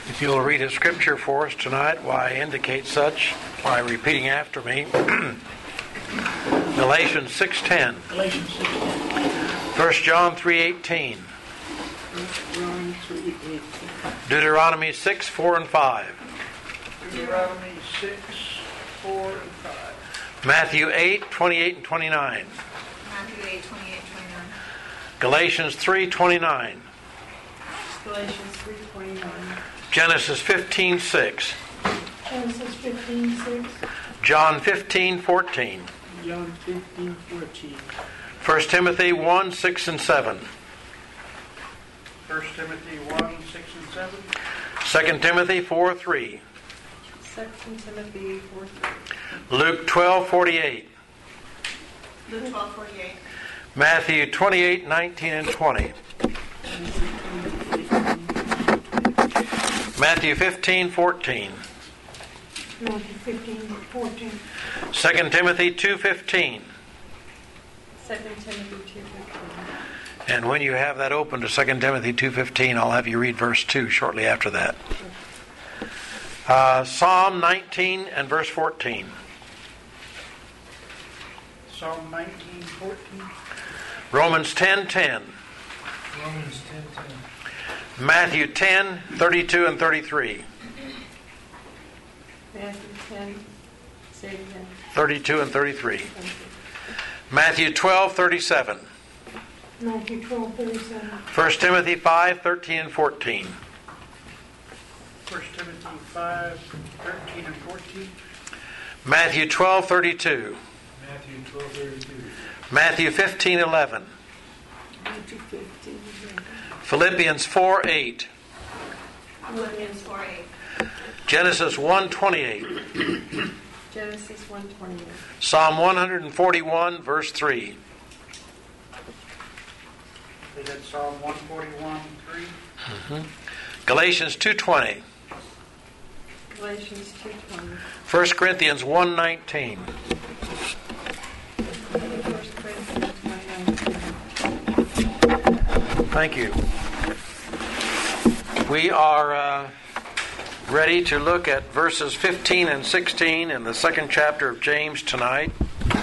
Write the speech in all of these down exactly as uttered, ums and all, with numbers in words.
If you'll read a scripture for us tonight, why indicate such by repeating after me. Galatians six ten. Galatians six ten. First John three eighteen. Deuteronomy six four and five. Deuteronomy six four and five. Matthew eight twenty-eight and twenty-nine. Matthew eight twenty-eight twenty-nine. Galatians three twenty-nine. Galatians three twenty-nine. Genesis fifteen six. Genesis fifteen six. John fifteen fourteen. John fifteen fourteen. First Timothy one six and seven. First Timothy one six and seven. Second Timothy four three. Second Timothy four three. Luke twelve forty-eight. Luke twelve forty-eight. Matthew twenty-eight nineteen and twenty. Matthew fifteen fourteen. Matthew fifteen fourteen. Second Timothy two fifteen. Second Timothy two fifteen. And when you have that open to Second Timothy two fifteen, I'll have you read verse two shortly after that. Uh, Psalm nineteen and verse fourteen. Psalm nineteen fourteen. Romans ten ten. Romans ten ten. Matthew ten thirty-two and thirty-three. Matthew ten. Say it again. thirty-two and thirty-three. Thank you. Matthew twelve thirty-seven. Matthew twelve thirty-seven. First Timothy five thirteen and fourteen. First Timothy five thirteen and fourteen. Matthew twelve thirty-two. Matthew twelve thirty-two. Matthew fifteen eleven. Matthew fifteen eleven. Philippians four eight. Philippians four eight. Genesis one twenty-eight. Genesis one twenty-eight. Psalm one forty-one verse three. They got Psalm one forty-one three. Mm-hmm. Galatians two twenty. Galatians two twenty. First Corinthians one nineteen. First Corinthians one nineteen. Thank you. We are uh, ready to look at verses fifteen and sixteen in the second chapter of James tonight.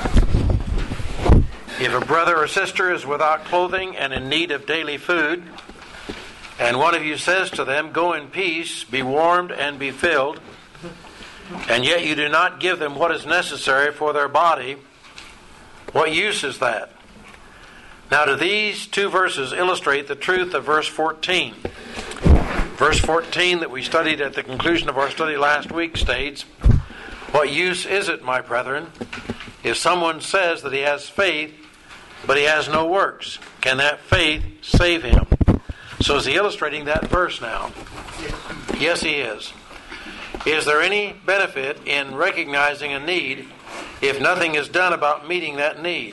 If a brother or sister is without clothing and in need of daily food, and one of you says to them, "Go in peace, be warmed and be filled," and yet you do not give them what is necessary for their body, what use is that? Now, do these two verses illustrate the truth of verse fourteen? Verse fourteen that we studied at the conclusion of our study last week states, "What use is it, my brethren, if someone says that he has faith, but he has no works? Can that faith save him?" So is he illustrating that verse now? Yes, he is. Is there any benefit in recognizing a need if nothing is done about meeting that need?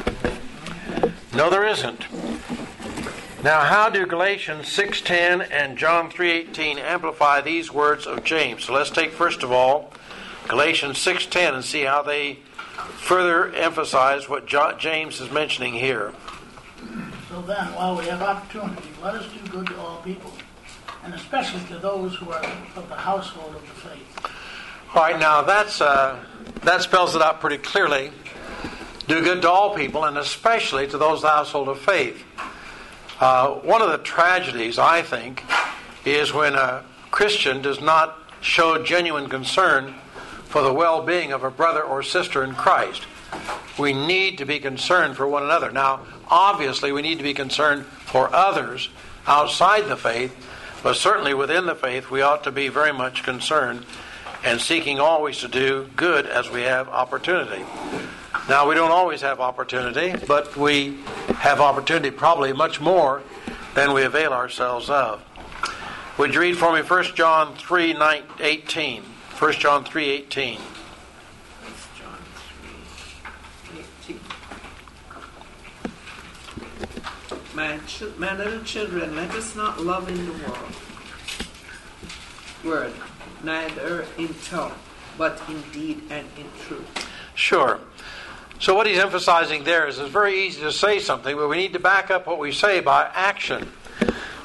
No, there isn't. Now, how do Galatians six ten and John three eighteen amplify these words of James? So let's take first of all Galatians six ten and see how they further emphasize what James is mentioning here. So then, while we have opportunity, let us do good to all people, and especially to those who are of the household of the faith. All right, now that's uh, that spells it out pretty clearly. Do good to all people, and especially to those of the household of faith. Uh, one of the tragedies, I think, is when a Christian does not show genuine concern for the well-being of a brother or sister in Christ. We need to be concerned for one another. Now, obviously, we need to be concerned for others outside the faith, but certainly within the faith, we ought to be very much concerned and seeking always to do good as we have opportunity. Now, we don't always have opportunity, but we have opportunity probably much more than we avail ourselves of. Would you read for me First John three eighteen? First John three eighteen. First John three eighteen. My, ch- my little children, let us not love in the world. Word, neither in tongue, but in deed and in truth. Sure. So what he's emphasizing there is it's very easy to say something, but we need to back up what we say by action.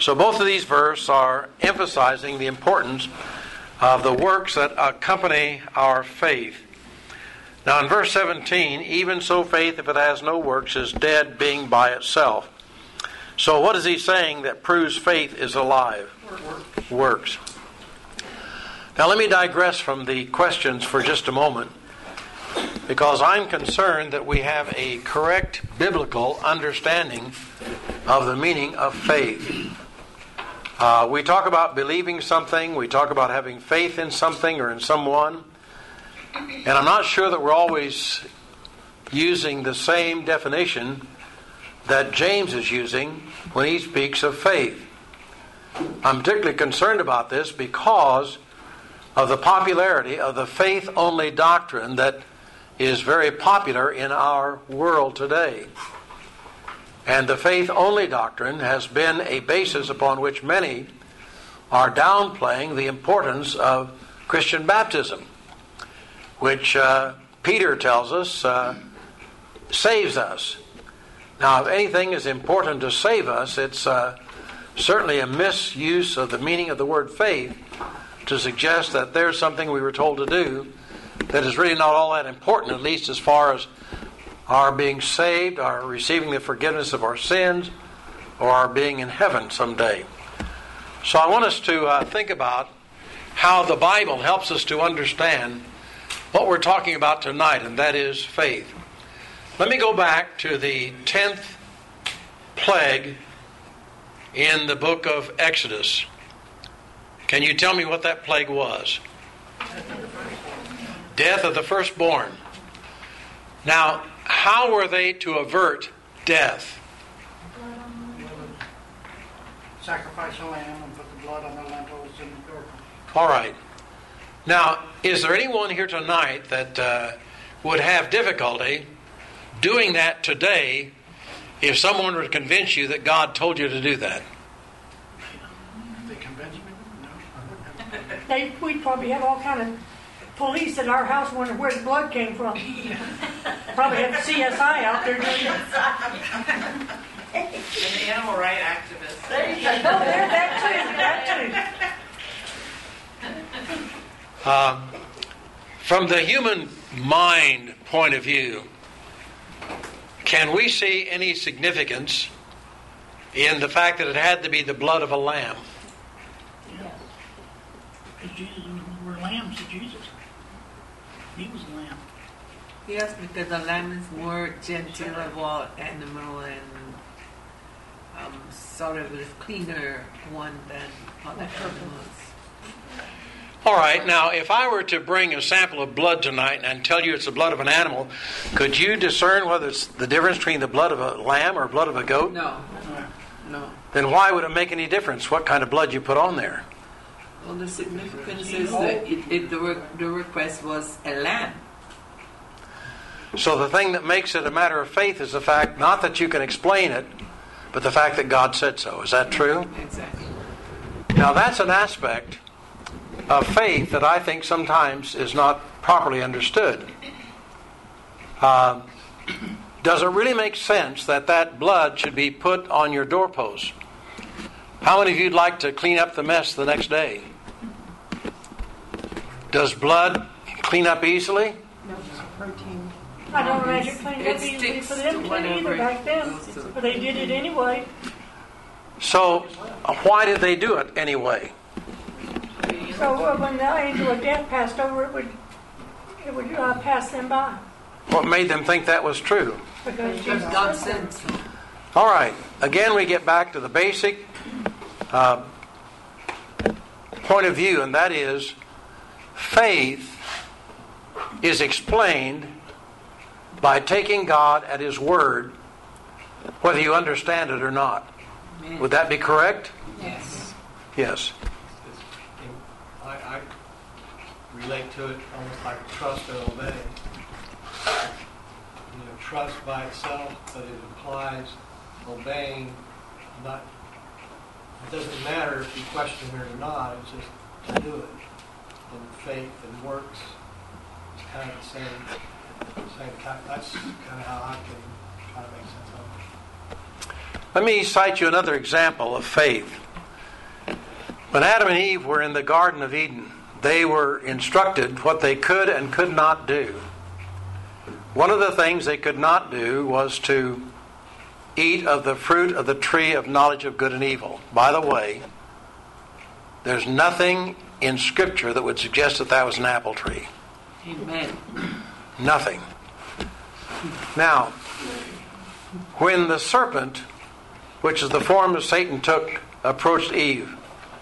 So both of these verses are emphasizing the importance of the works that accompany our faith. Now in verse seventeen, even so faith, if it has no works, is dead, being by itself. So what is he saying that proves faith is alive? Works. Works. Now let me digress from the questions for just a moment, because I'm concerned that we have a correct biblical understanding of the meaning of faith. Uh, we talk about believing something, we talk about having faith in something or in someone, and I'm not sure that we're always using the same definition that James is using when he speaks of faith. I'm particularly concerned about this because of the popularity of the faith-only doctrine that is very popular in our world today. And the faith-only doctrine has been a basis upon which many are downplaying the importance of Christian baptism, which uh, Peter tells us uh, saves us. Now, if anything is important to save us, it's uh, certainly a misuse of the meaning of the word faith to suggest that there's something we were told to do that is really not all that important, at least as far as our being saved, our receiving the forgiveness of our sins, or our being in heaven someday. So I want us to uh, think about how the Bible helps us to understand what we're talking about tonight, and that is faith. Let me go back to the tenth plague in the book of Exodus. Can you tell me what that plague was? Death of the firstborn. Now, how were they to avert death? Sacrifice a lamb and put the blood on the lintels and the door. All right. Now, is there anyone here tonight that uh, would have difficulty doing that today if someone were to convince you that God told you to do that? They convince me? No. They, we'd probably have all kind of police at our house wondering where the blood came from. Probably have C S I out there doing it. An animal rights activist. No, they're that too. That too. Uh, from the human mind point of view, can we see any significance in the fact that it had to be the blood of a lamb? Yeah. Because Jesus, we're lambs to Jesus. He was a lamb. Yes, because the lamb is more gentle of all animal and um, sort of a cleaner one than other animals. All right, now if I were to bring a sample of blood tonight and tell you it's the blood of an animal, could you discern whether it's the difference between the blood of a lamb or blood of a goat? No, no. Then why would it make any difference what kind of blood you put on there? Well, the significance is that it, it, the, re- the request was a lamb. So the thing that makes it a matter of faith is the fact, not that you can explain it, but the fact that God said so. Is that true? Exactly. Now that's an aspect of faith that I think sometimes is not properly understood. Uh, does it really make sense that that blood should be put on your doorpost? How many of you would like to clean up the mess the next day? Does blood clean up easily? No, protein. I don't imagine it cleaned up It easily sticks for to them to whatever either it back then. goes to. But they did it anyway. So why did they do it anyway? So uh, when the angel of death passed over, it would it would uh, pass them by. What made them think that was true? Because Because Jesus God said said so. All right. Again, we get back to the basic uh, point of view, and that is faith is explained by taking God at His word, whether you understand it or not. Amen. Would that be correct? Yes. Yes. I, I relate to it almost like trust and obey. You know, trust by itself, but it implies obeying. Not. It doesn't matter if you question it or not. It's just to do it. And faith and works is kind of the same. Same kind. That's kind of how I can try to make sense of it. Let me cite you another example of faith. When Adam and Eve were in the Garden of Eden, they were instructed what they could and could not do. One of the things they could not do was to eat of the fruit of the tree of knowledge of good and evil. By the way, there's nothing in Scripture that would suggest that that was an apple tree. Amen. Nothing. Now, when the serpent, which is the form that Satan took, approached Eve,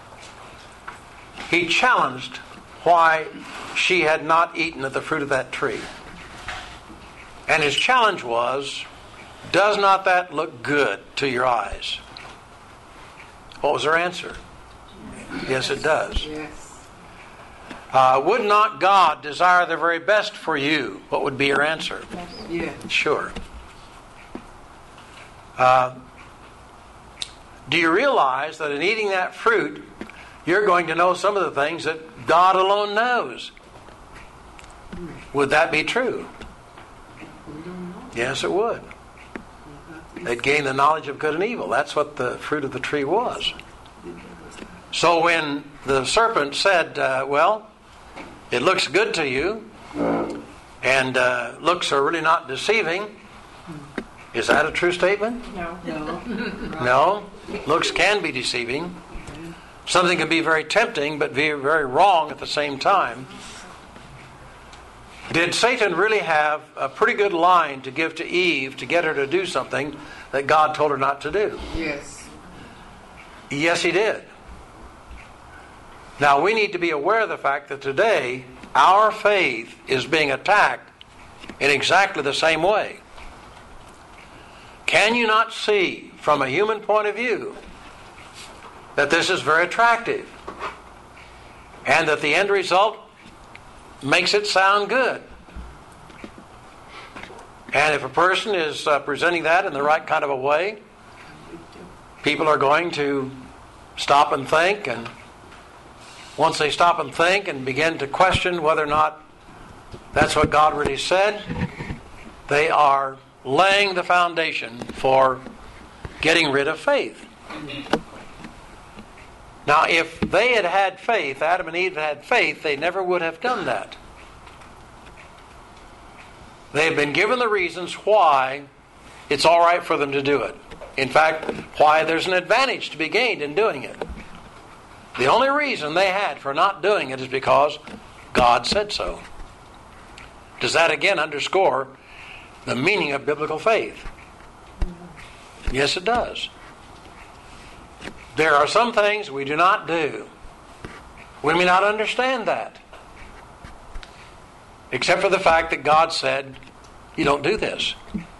he challenged why she had not eaten of the fruit of that tree. And his challenge was, does not that look good to your eyes? What was her answer? Yes, it does. Yes. Uh, would not God desire the very best for you? What would be your answer? Yeah. Sure. Uh, do you realize that in eating that fruit, you're going to know some of the things that God alone knows? Would that be true? Yes, it would. They'd gain the knowledge of good and evil. That's what the fruit of the tree was. So when the serpent said, uh, well, it looks good to you, and uh, looks are really not deceiving, is that a true statement? No. No. No. Looks can be deceiving. Something can be very tempting, but be very wrong at the same time. Did Satan really have a pretty good line to give to Eve to get her to do something that God told her not to do? Yes. Yes, he did. Now, we need to be aware of the fact that today our faith is being attacked in exactly the same way. Can you not see from a human point of view that this is very attractive and that the end result makes it sound good? And if a person is uh, presenting that in the right kind of a way, people are going to stop and think, and once they stop and think and begin to question whether or not that's what God really said, they are laying the foundation for getting rid of faith. Now, if they had had faith, Adam and Eve had faith, they never would have done that. They've been given the reasons why it's all right for them to do it. In fact, why there's an advantage to be gained in doing it. The only reason they had for not doing it is because God said so. Does that again underscore the meaning of biblical faith? Yes, it does. There are some things we do not do. We may not understand that, except for the fact that God said, you don't do this.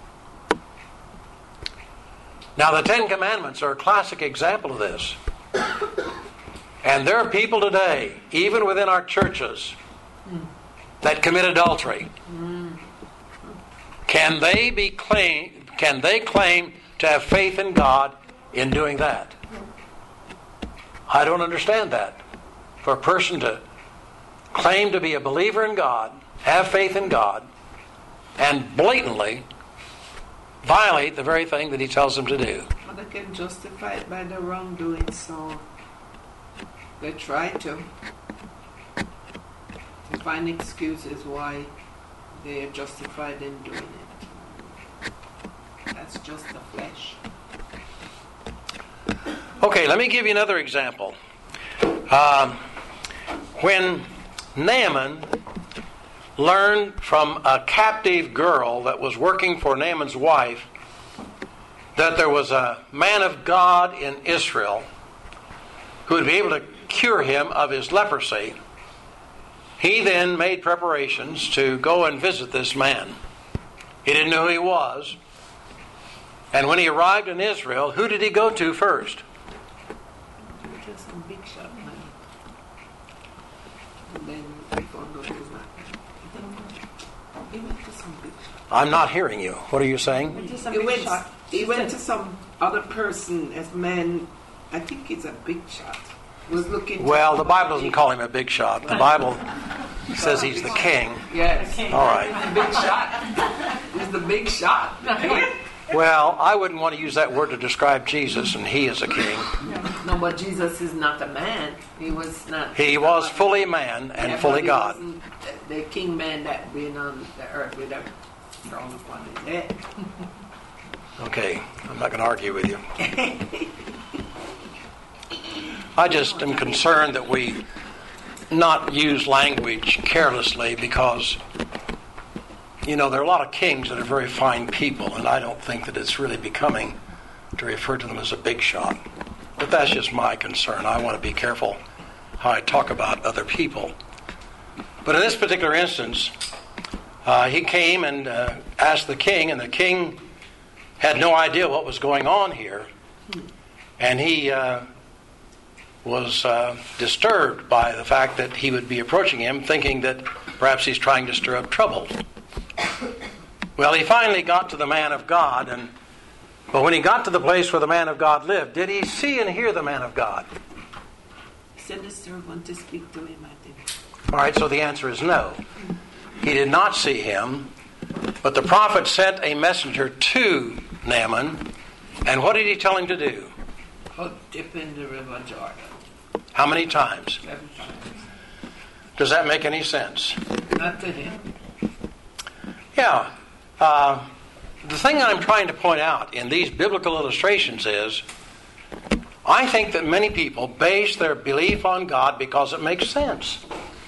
Now, the Ten Commandments are a classic example of this. And there are people today, even within our churches, that commit adultery. Can they be claim, can they claim to have faith in God in doing that? I don't understand that. For a person to claim to be a believer in God, have faith in God, and blatantly violate the very thing that He tells them to do. Well, they can justify it by the wrongdoing, so they try to, to find excuses why they are justified in doing it. That's just the flesh. Okay, let me give you another example. Um, when Naaman learned from a captive girl that was working for Naaman's wife that there was a man of God in Israel who would be able to cure him of his leprosy, he then made preparations to go and visit this man. He didn't know who he was. And when he arrived in Israel, who did he go to first? Just some big shot money. And then we found out it was not. He went to some big shot. I'm not hearing you. What are you saying? Just some He big went, shot. he went to some other person as man. I think he's a big shot. Was looking. Well, the Bible doesn't call him a big shot. The Bible says he's the king. Yes. All right. Big shot. He's the big shot. Well, I wouldn't want to use that word to describe Jesus, and he is a king. No, No, but Jesus is not a man. He was not. He was fully man and Yeah, fully but he God. wasn't The the king man that been on the earth with a throne upon his head. Okay, I'm not going to argue with you. I just am concerned that we not use language carelessly because, you know, there are a lot of kings that are very fine people, and I don't think that it's really becoming to refer to them as a big shot. But that's just my concern. I want to be careful how I talk about other people. But in this particular instance, uh, he came and uh, asked the king, and the king had no idea what was going on here. And he uh, was uh, disturbed by the fact that he would be approaching him, thinking that perhaps he's trying to stir up trouble. Well, he finally got to the man of God, and but when he got to the place where the man of God lived, did he see and hear the man of God? He said the servant to speak to him, I think. All right, so the answer is no. He did not see him, but the prophet sent a messenger to Naaman, and what did he tell him to do? Go dip in the river Jordan. How many times? Seven times. Does that make any sense? Not to him. Yeah. Uh, the thing that I'm trying to point out in these biblical illustrations is, I think that many people base their belief on God because it makes sense.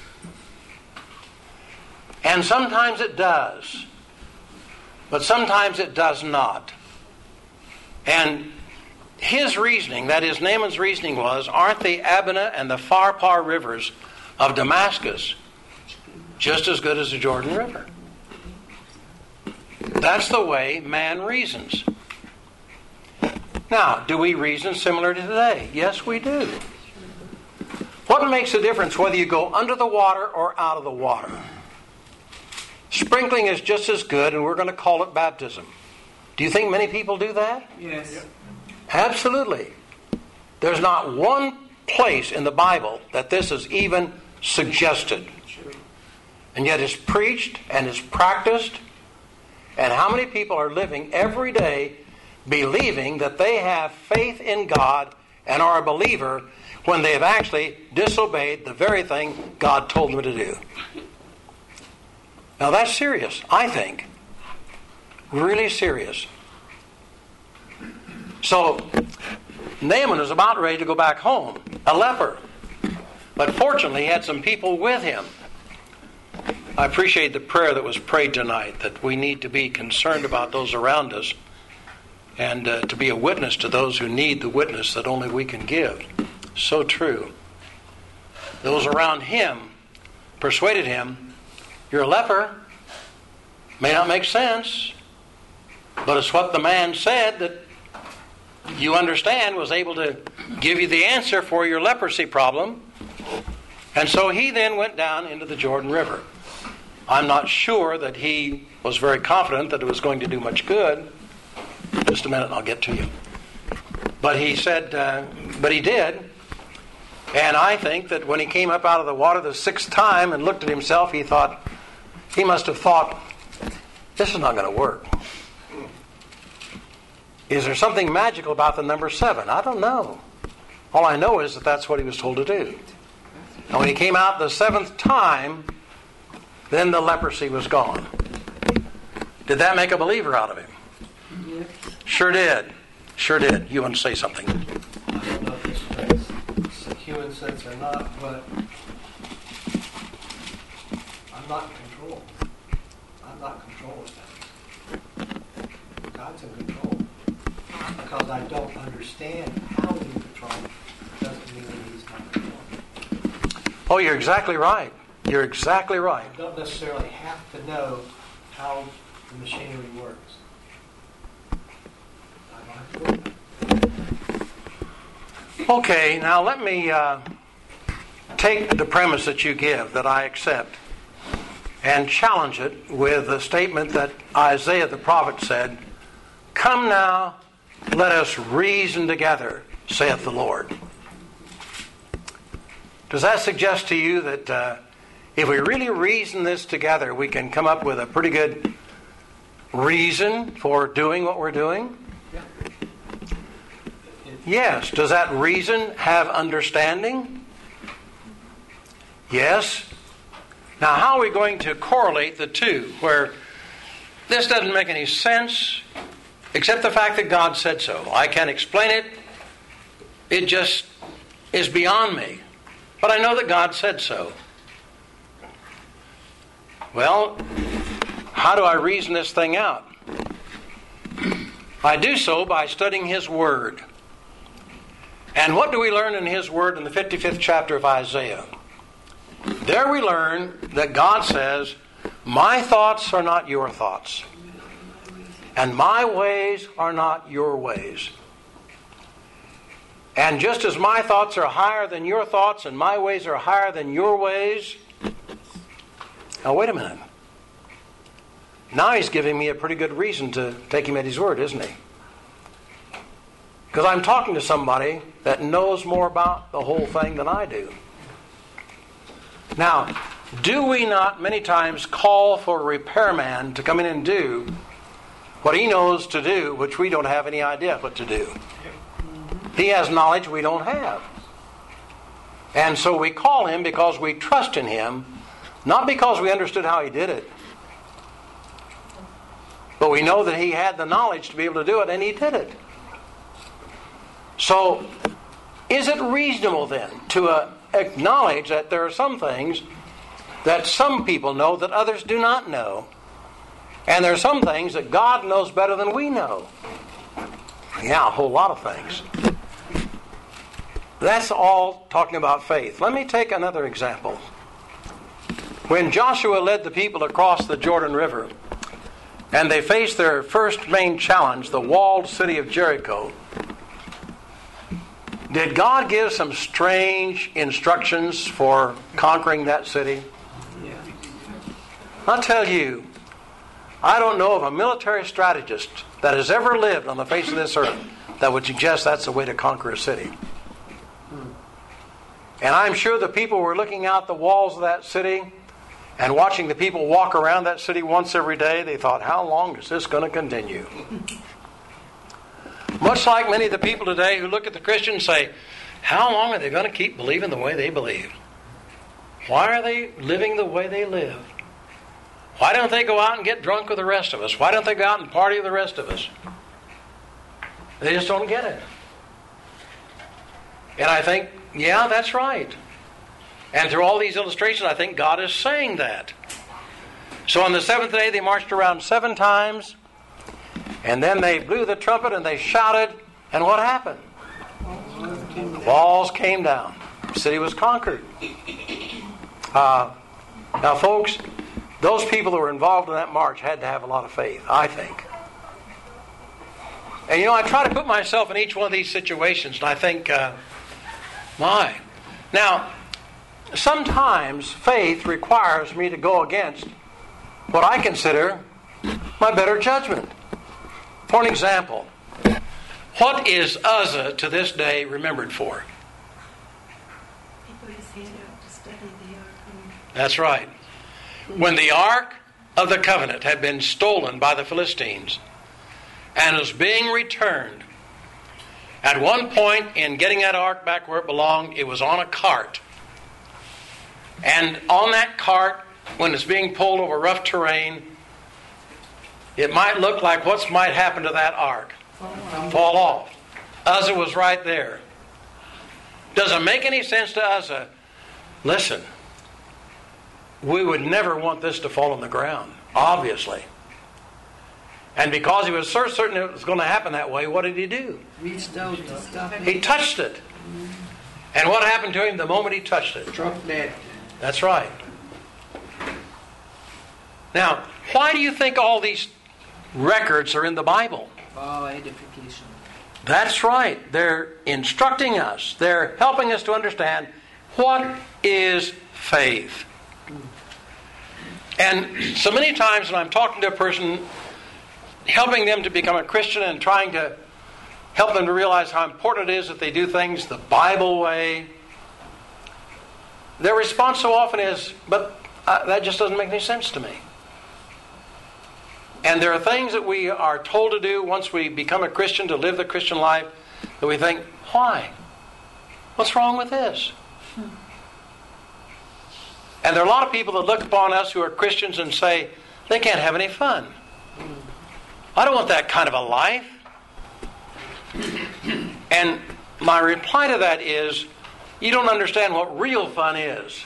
And sometimes it does. But sometimes it does not. And his reasoning, that is Naaman's reasoning was, aren't the Abana and the Pharpar rivers of Damascus just as good as the Jordan River? That's the way man reasons. Now, do we reason similar to today? Yes, we do. What makes a difference whether you go under the water or out of the water? Sprinkling is just as good, and we're going to call it baptism. Do you think many people do that? Yes. Absolutely. There's not one place in the Bible that this is even suggested. And yet it's preached and it's practiced. And how many people are living every day believing that they have faith in God and are a believer when they have actually disobeyed the very thing God told them to do? Now that's serious, I think. Really serious. So, Naaman was about ready to go back home, a leper. But fortunately, he had some people with him. I appreciate the prayer that was prayed tonight, that we need to be concerned about those around us and uh, to be a witness to those who need the witness that only we can give. So true. Those around him persuaded him, you're a leper. May not make sense, but it's what the man said that you understand was able to give you the answer for your leprosy problem. And so he then went down into the Jordan River. I'm not sure that he was very confident that it was going to do much good. Just a minute and I'll get to you. But he said, uh, but he did. And I think that when he came up out of the water the sixth time and looked at himself, he thought, he must have thought, this is not going to work. Is there something magical about the number seven? I don't know. All I know is that that's what he was told to do. And when he came out the seventh time, then the leprosy was gone. Did that make a believer out of him? Yes. Sure did. Sure did. You want to say something? I don't know if this makes human sense or not, but I'm not in control. I'm not controlling that. God's in control. Because I don't understand how He's in control doesn't mean that He's not in control. Oh, you're exactly right. You're exactly right. I don't necessarily have to know how the machinery works. I don't have to know that. Okay, now let me uh, take the premise that you give, that I accept, and challenge it with the statement that Isaiah the prophet said, "Come now, let us reason together, saith the Lord." Does that suggest to you that uh, if we really reason this together, we can come up with a pretty good reason for doing what we're doing? It, Yes. Does that reason have understanding? Yes. Now, how are we going to correlate the two, where this doesn't make any sense except the fact that God said so? I can't explain it. It just is beyond me. But I know that God said so. Well, how do I reason this thing out? I do so by studying His Word. And what do we learn in His Word in the fifty-fifth chapter of Isaiah? There we learn that God says, my thoughts are not your thoughts, and my ways are not your ways. And just as my thoughts are higher than your thoughts, and my ways are higher than your ways. Now wait a minute. Now He's giving me a pretty good reason to take Him at His word, isn't He? Because I'm talking to somebody that knows more about the whole thing than I do. Now, do we not many times call for a repairman to come in and do what he knows to do, which we don't have any idea what to do? He has knowledge we don't have. And so we call him because we trust in him, not because we understood how he did it. But we know that he had the knowledge to be able to do it, and he did it. So, is it reasonable then to uh, acknowledge that there are some things that some people know that others do not know? And there are some things that God knows better than we know. Yeah, a whole lot of things. That's all talking about faith. Let me take another example. When Joshua led the people across the Jordan River, and they faced their first main challenge, the walled city of Jericho, did God give some strange instructions for conquering that city? Yeah. I'll tell you, I don't know of a military strategist that has ever lived on the face of this earth that would suggest that's the way to conquer a city. And I'm sure the people were looking out the walls of that city and watching the people walk around that city once every day. They thought, how long is this going to continue? Much like many of the people today who look at the Christians and say, how long are they going to keep believing the way they believe? Why are they living the way they live? Why don't they go out and get drunk with the rest of us? Why don't they go out and party with the rest of us? They just don't get it. And I think, yeah, that's right. And through all these illustrations, I think God is saying that. So on the seventh day, they marched around seven times. And then they blew the trumpet and they shouted. And what happened? The walls came down. The city was conquered. Uh, now, folks, those people who were involved in that march had to have a lot of faith, I think. And you know, I try to put myself in each one of these situations, and I think, uh, my. Now, sometimes faith requires me to go against what I consider my better judgment. For an example, what is Uzzah to this day remembered for? That's right. When the Ark of the Covenant had been stolen by the Philistines and was being returned, at one point in getting that Ark back where it belonged, it was on a cart. And on that cart, when it's being pulled over rough terrain, it might look like what might happen to that Ark. Fall off. Uzzah was right there. Does it make any sense to Uzzah? Listen, we would never want this to fall on the ground, obviously. And because he was so certain it was going to happen that way, what did he do? Reached out to stop it. He touched it. And what happened to him the moment he touched it? Struck dead. That's right. Now, why do you think all these records are in the Bible? Oh, edification. That's right. They're instructing us. They're helping us to understand what is faith. And so many times when I'm talking to a person, helping them to become a Christian and trying to help them to realize how important it is that they do things the Bible way, their response so often is, but uh, that just doesn't make any sense to me. And there are things that we are told to do once we become a Christian, to live the Christian life, that we think, why? What's wrong with this? And there are a lot of people that look upon us who are Christians and say, they can't have any fun. I don't want that kind of a life. And my reply to that is, you don't understand what real fun is.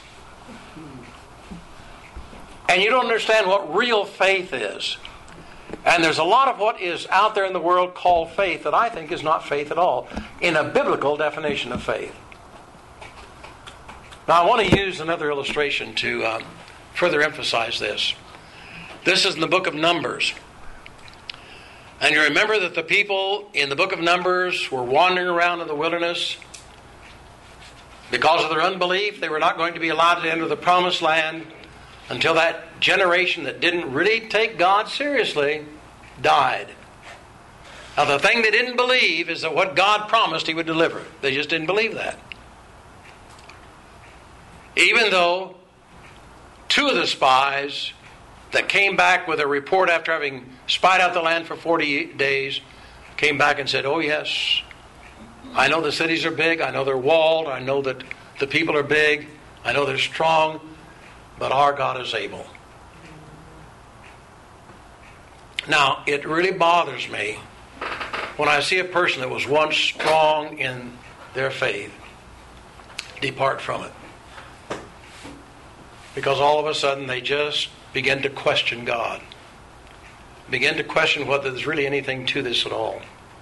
And you don't understand what real faith is. And there's a lot of what is out there in the world called faith that I think is not faith at all, in a biblical definition of faith. Now, I want to use another illustration to um, further emphasize this. This is in the book of Numbers. And you remember that the people in the book of Numbers were wandering around in the wilderness. Because of their unbelief, they were not going to be allowed to enter the promised land until that generation that didn't really take God seriously died. Now, the thing they didn't believe is that what God promised He would deliver. They just didn't believe that. Even though two of the spies that came back with a report after having spied out the land for forty days came back and said, oh yes, I know the cities are big, I know they're walled, I know that the people are big, I know they're strong, but our God is able. Now, it really bothers me when I see a person that was once strong in their faith depart from it. Because all of a sudden they just begin to question God. Begin to question whether there's really anything to this at all.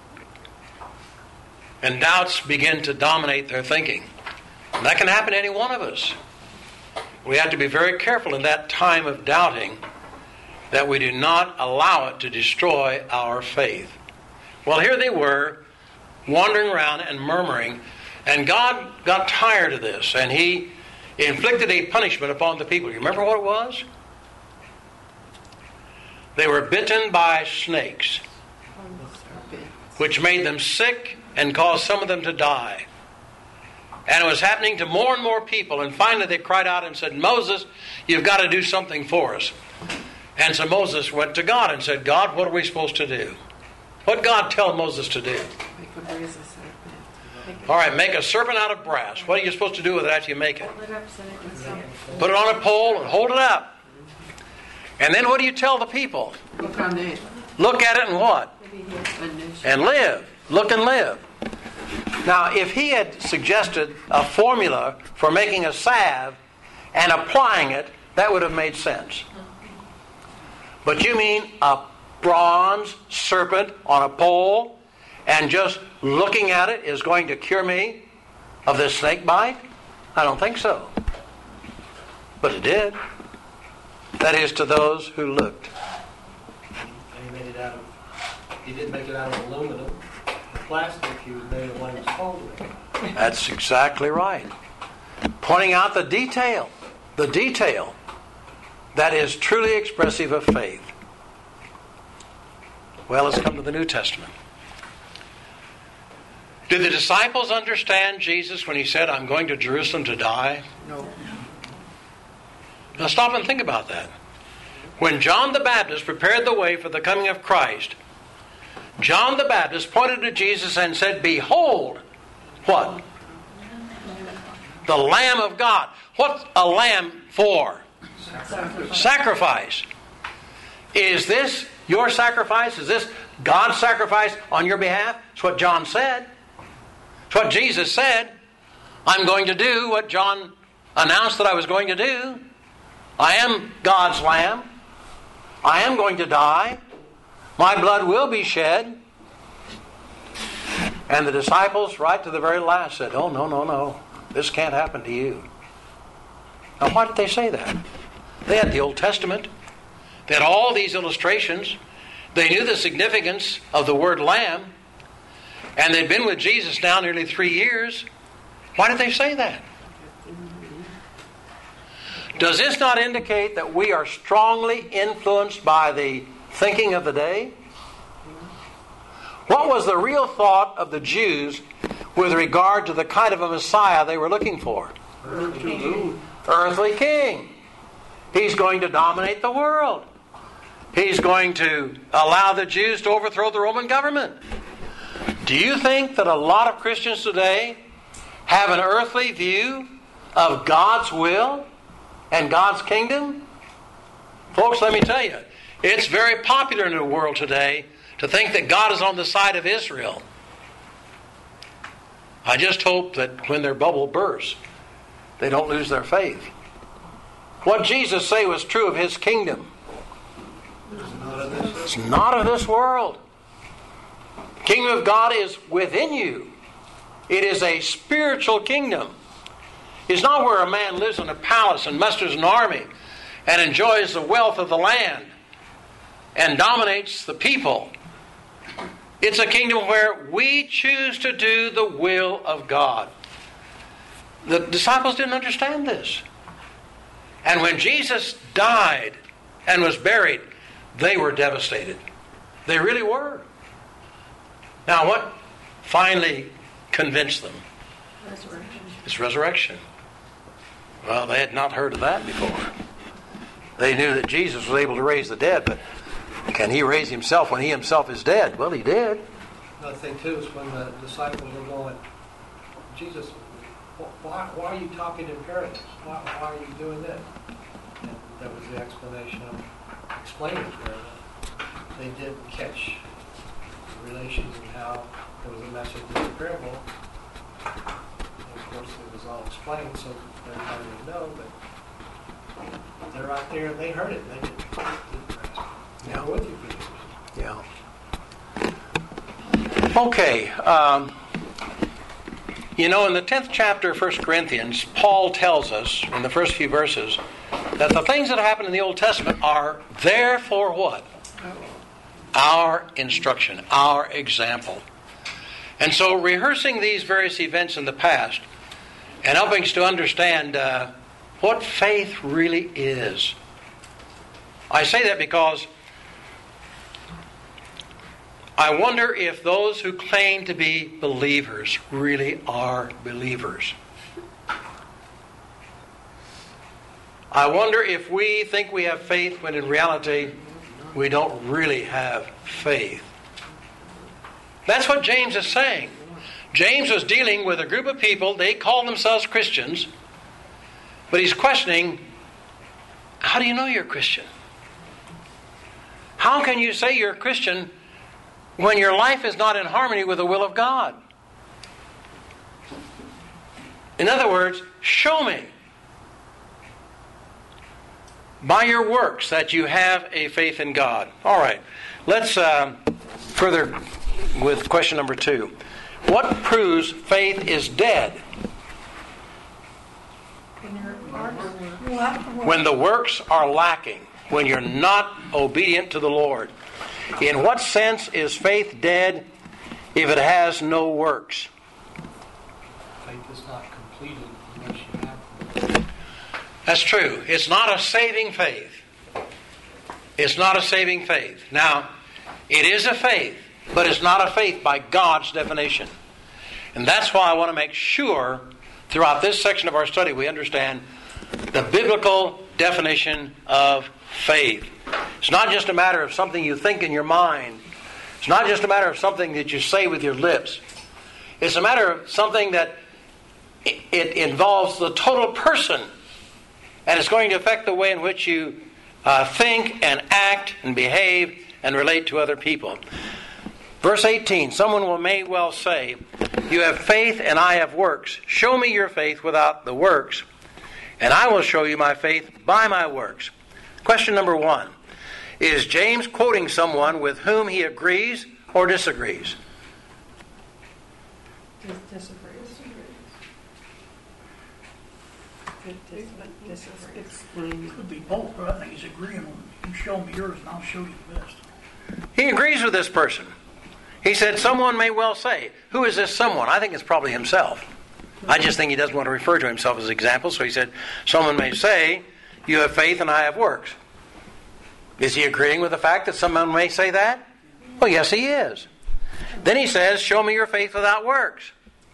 And doubts begin to dominate their thinking. And that can happen to any one of us. We have to be very careful in that time of doubting that we do not allow it to destroy our faith. Well, here they were, wandering around and murmuring, and God got tired of this, and He inflicted a punishment upon the people. You remember what it was? They were bitten by snakes, which made them sick and caused some of them to die. And it was happening to more and more people. And finally they cried out and said, Moses, you've got to do something for us. And so Moses went to God and said, God, what are we supposed to do? What did God tell Moses to do? All right, make a serpent out of brass. What are you supposed to do with it after you make it? Put it on a pole and hold it up. And then what do you tell the people? Look on it. Look at it and what? And live. Look and live. Now, if he had suggested a formula for making a salve and applying it, that would have made sense. But you mean a bronze serpent on a pole and just looking at it is going to cure me of this snake bite? I don't think so. But it did. That is, to those who looked. And he made it out of, he didn't make it out of aluminum. The plastic he was made of when he was holding it. That's exactly right. Pointing out the detail. The detail that is truly expressive of faith. Well, let's come to the New Testament. Did the disciples understand Jesus when He said, I'm going to Jerusalem to die? No. Now stop and think about that. When John the Baptist prepared the way for the coming of Christ, John the Baptist pointed to Jesus and said, behold, what? The Lamb of God. What's a lamb for? Sacrifice. Sacrifice. Is this your sacrifice? Is this God's sacrifice on your behalf? It's what John said. It's what Jesus said. I'm going to do what John announced that I was going to do. I am God's Lamb. I am going to die. My blood will be shed. And the disciples, right to the very last, said, oh, no, no, no. This can't happen to you. Now, why did they say that? They had the Old Testament. They had all these illustrations. They knew the significance of the word lamb. And they'd been with Jesus now nearly three years. Why did they say that? Does this not indicate that we are strongly influenced by the thinking of the day? What was the real thought of the Jews with regard to the kind of a Messiah they were looking for? Earthly king. Earthly king. He's going to dominate the world. He's going to allow the Jews to overthrow the Roman government. Do you think that a lot of Christians today have an earthly view of God's will and God's kingdom? Folks, let me tell you, it's very popular in the world today to think that God is on the side of Israel. I just hope that when their bubble bursts, they don't lose their faith. What Jesus said was true of His kingdom. It's not of this world. The kingdom of God is within you. It is a spiritual kingdom. It's not where a man lives in a palace and musters an army and enjoys the wealth of the land and dominates the people. It's a kingdom where we choose to do the will of God. The disciples didn't understand this. And when Jesus died and was buried, they were devastated. They really were. Now, what finally convinced them? Resurrection. It's resurrection. Well, they had not heard of that before. They knew that Jesus was able to raise the dead, but can He raise Himself when He Himself is dead? Well, He did. Another thing, too, is when the disciples were going, Jesus, why, why are you talking in parables? Why, why are you doing this? And that was the explanation of explaining where they didn't catch the relations and how there was a message in the parable. And of course, it was all explained so everybody would know, but they're out there and they heard it. They didn't, didn't grasp it. Yeah. We're with you, Peter. Yeah. Okay. Um, you know, in the tenth chapter of First Corinthians, Paul tells us in the first few verses that the things that happen in the Old Testament are there for what? Our instruction, our example. And so rehearsing these various events in the past and helping us to understand uh, what faith really is. I say that because I wonder if those who claim to be believers really are believers. I wonder if we think we have faith when in reality we don't really have faith. That's what James is saying. James was dealing with a group of people, they call themselves Christians, but he's questioning, how do you know you're a Christian? How can you say you're a Christian when your life is not in harmony with the will of God? In other words, show me by your works that you have a faith in God. All right, let's uh, further with question number two. What proves faith is dead? When the works are lacking, when you're not obedient to the Lord. In what sense is faith dead if it has no works? Faith is not completed unless you have it. That's true. It's not a saving faith. It's not a saving faith. Now, it is a faith, but it's not a faith by God's definition. And that's why I want to make sure throughout this section of our study we understand the biblical definition of faith. It's not just a matter of something you think in your mind. It's not just a matter of something that you say with your lips. It's a matter of something that it involves the total person. And it's going to affect the way in which you uh, think and act and behave and relate to other people. Verse eighteen, someone will may well say, you have faith and I have works. Show me your faith without the works, and I will show you my faith by my works. Question number one. Is James quoting someone with whom he agrees or disagrees? Disagrees. It could be both, but I think he's agreeing with you show me yours and I'll show you the best. He agrees with this person. He said, someone may well say, who is this someone? I think it's probably himself. I just think he doesn't want to refer to himself as an example, so he said, someone may say, you have faith and I have works. Is he agreeing with the fact that someone may say that? Well, yes, he is. Then he says, show me your faith without works,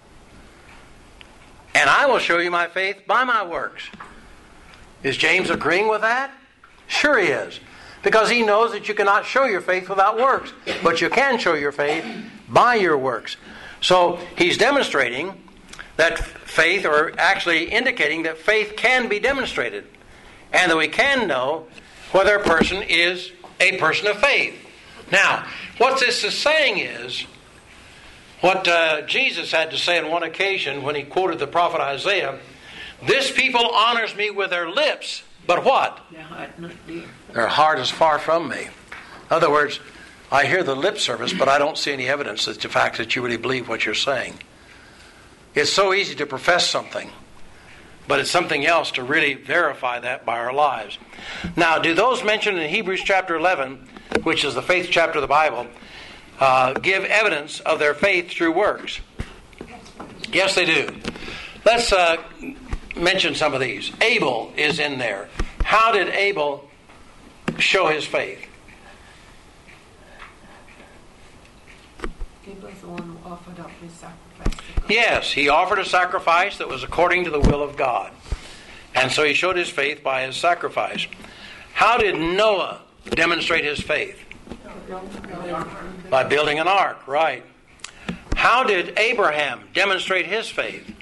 and I will show you my faith by my works. Is James agreeing with that? Sure he is. Because he knows that you cannot show your faith without works. But you can show your faith by your works. So he's demonstrating that faith, or actually indicating that faith can be demonstrated, and that we can know whether a person is a person of faith. Now, what this is saying is what uh, Jesus had to say on one occasion when he quoted the prophet Isaiah. This people honors me with their lips, but what? Their heart not there. Their heart is far from me. In other words, I hear the lip service, but I don't see any evidence that the fact that you really believe what you're saying. It's so easy to profess something, but it's something else to really verify that by our lives. Now, do those mentioned in Hebrews chapter eleven, which is the faith chapter of the Bible, uh, give evidence of their faith through works? Yes, they do. Let's uh, mention some of these. Abel is in there. How did Abel show his faith? He was the one who offered up his sacrifice to God. Yes, he offered a sacrifice that was according to the will of God. And so he showed his faith by his sacrifice. How did Noah demonstrate his faith? By building an ark, right. How did Abraham demonstrate his faith?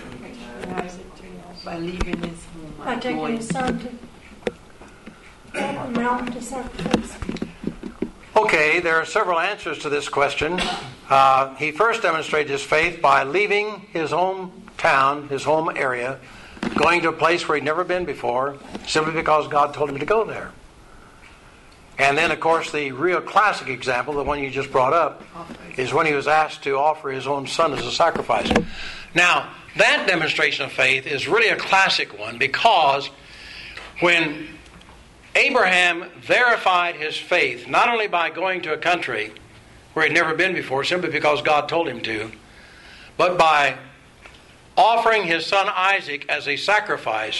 By leaving his home. By and taking going- his son to the mountain to sacrifice. Okay, there are several answers to this question. Uh, he first demonstrated his faith by leaving his hometown, his home area, going to a place where he'd never been before, simply because God told him to go there. And then, of course, the real classic example, the one you just brought up, is when he was asked to offer his own son as a sacrifice. Now, that demonstration of faith is really a classic one, because when Abraham verified his faith, not only by going to a country where he'd never been before, simply because God told him to, but by offering his son Isaac as a sacrifice.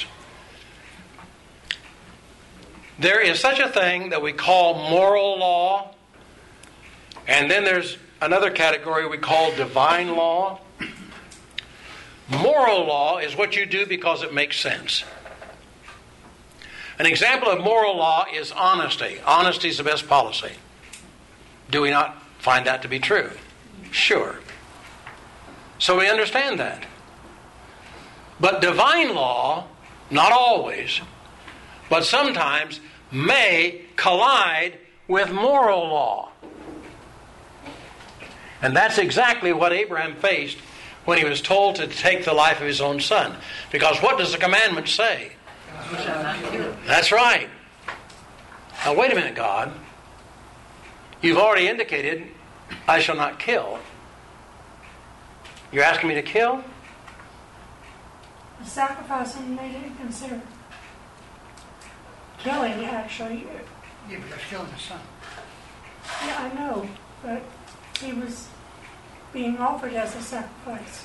There is such a thing that we call moral law, and then there's another category we call divine law. Moral law is what you do because it makes sense. An example of moral law is honesty. Honesty is the best policy. Do we not find that to be true? Sure. So we understand that. But divine law, not always, but sometimes may collide with moral law. And that's exactly what Abraham faced when he was told to take the life of his own son. Because what does the commandment say? You shall not kill. That's right. Now wait a minute, God. You've already indicated, I shall not kill. You're asking me to kill? The sacrificing they didn't consider. Killing, actually. Yeah, but you're killing the son. Yeah, I know, but he was being offered as a sacrifice.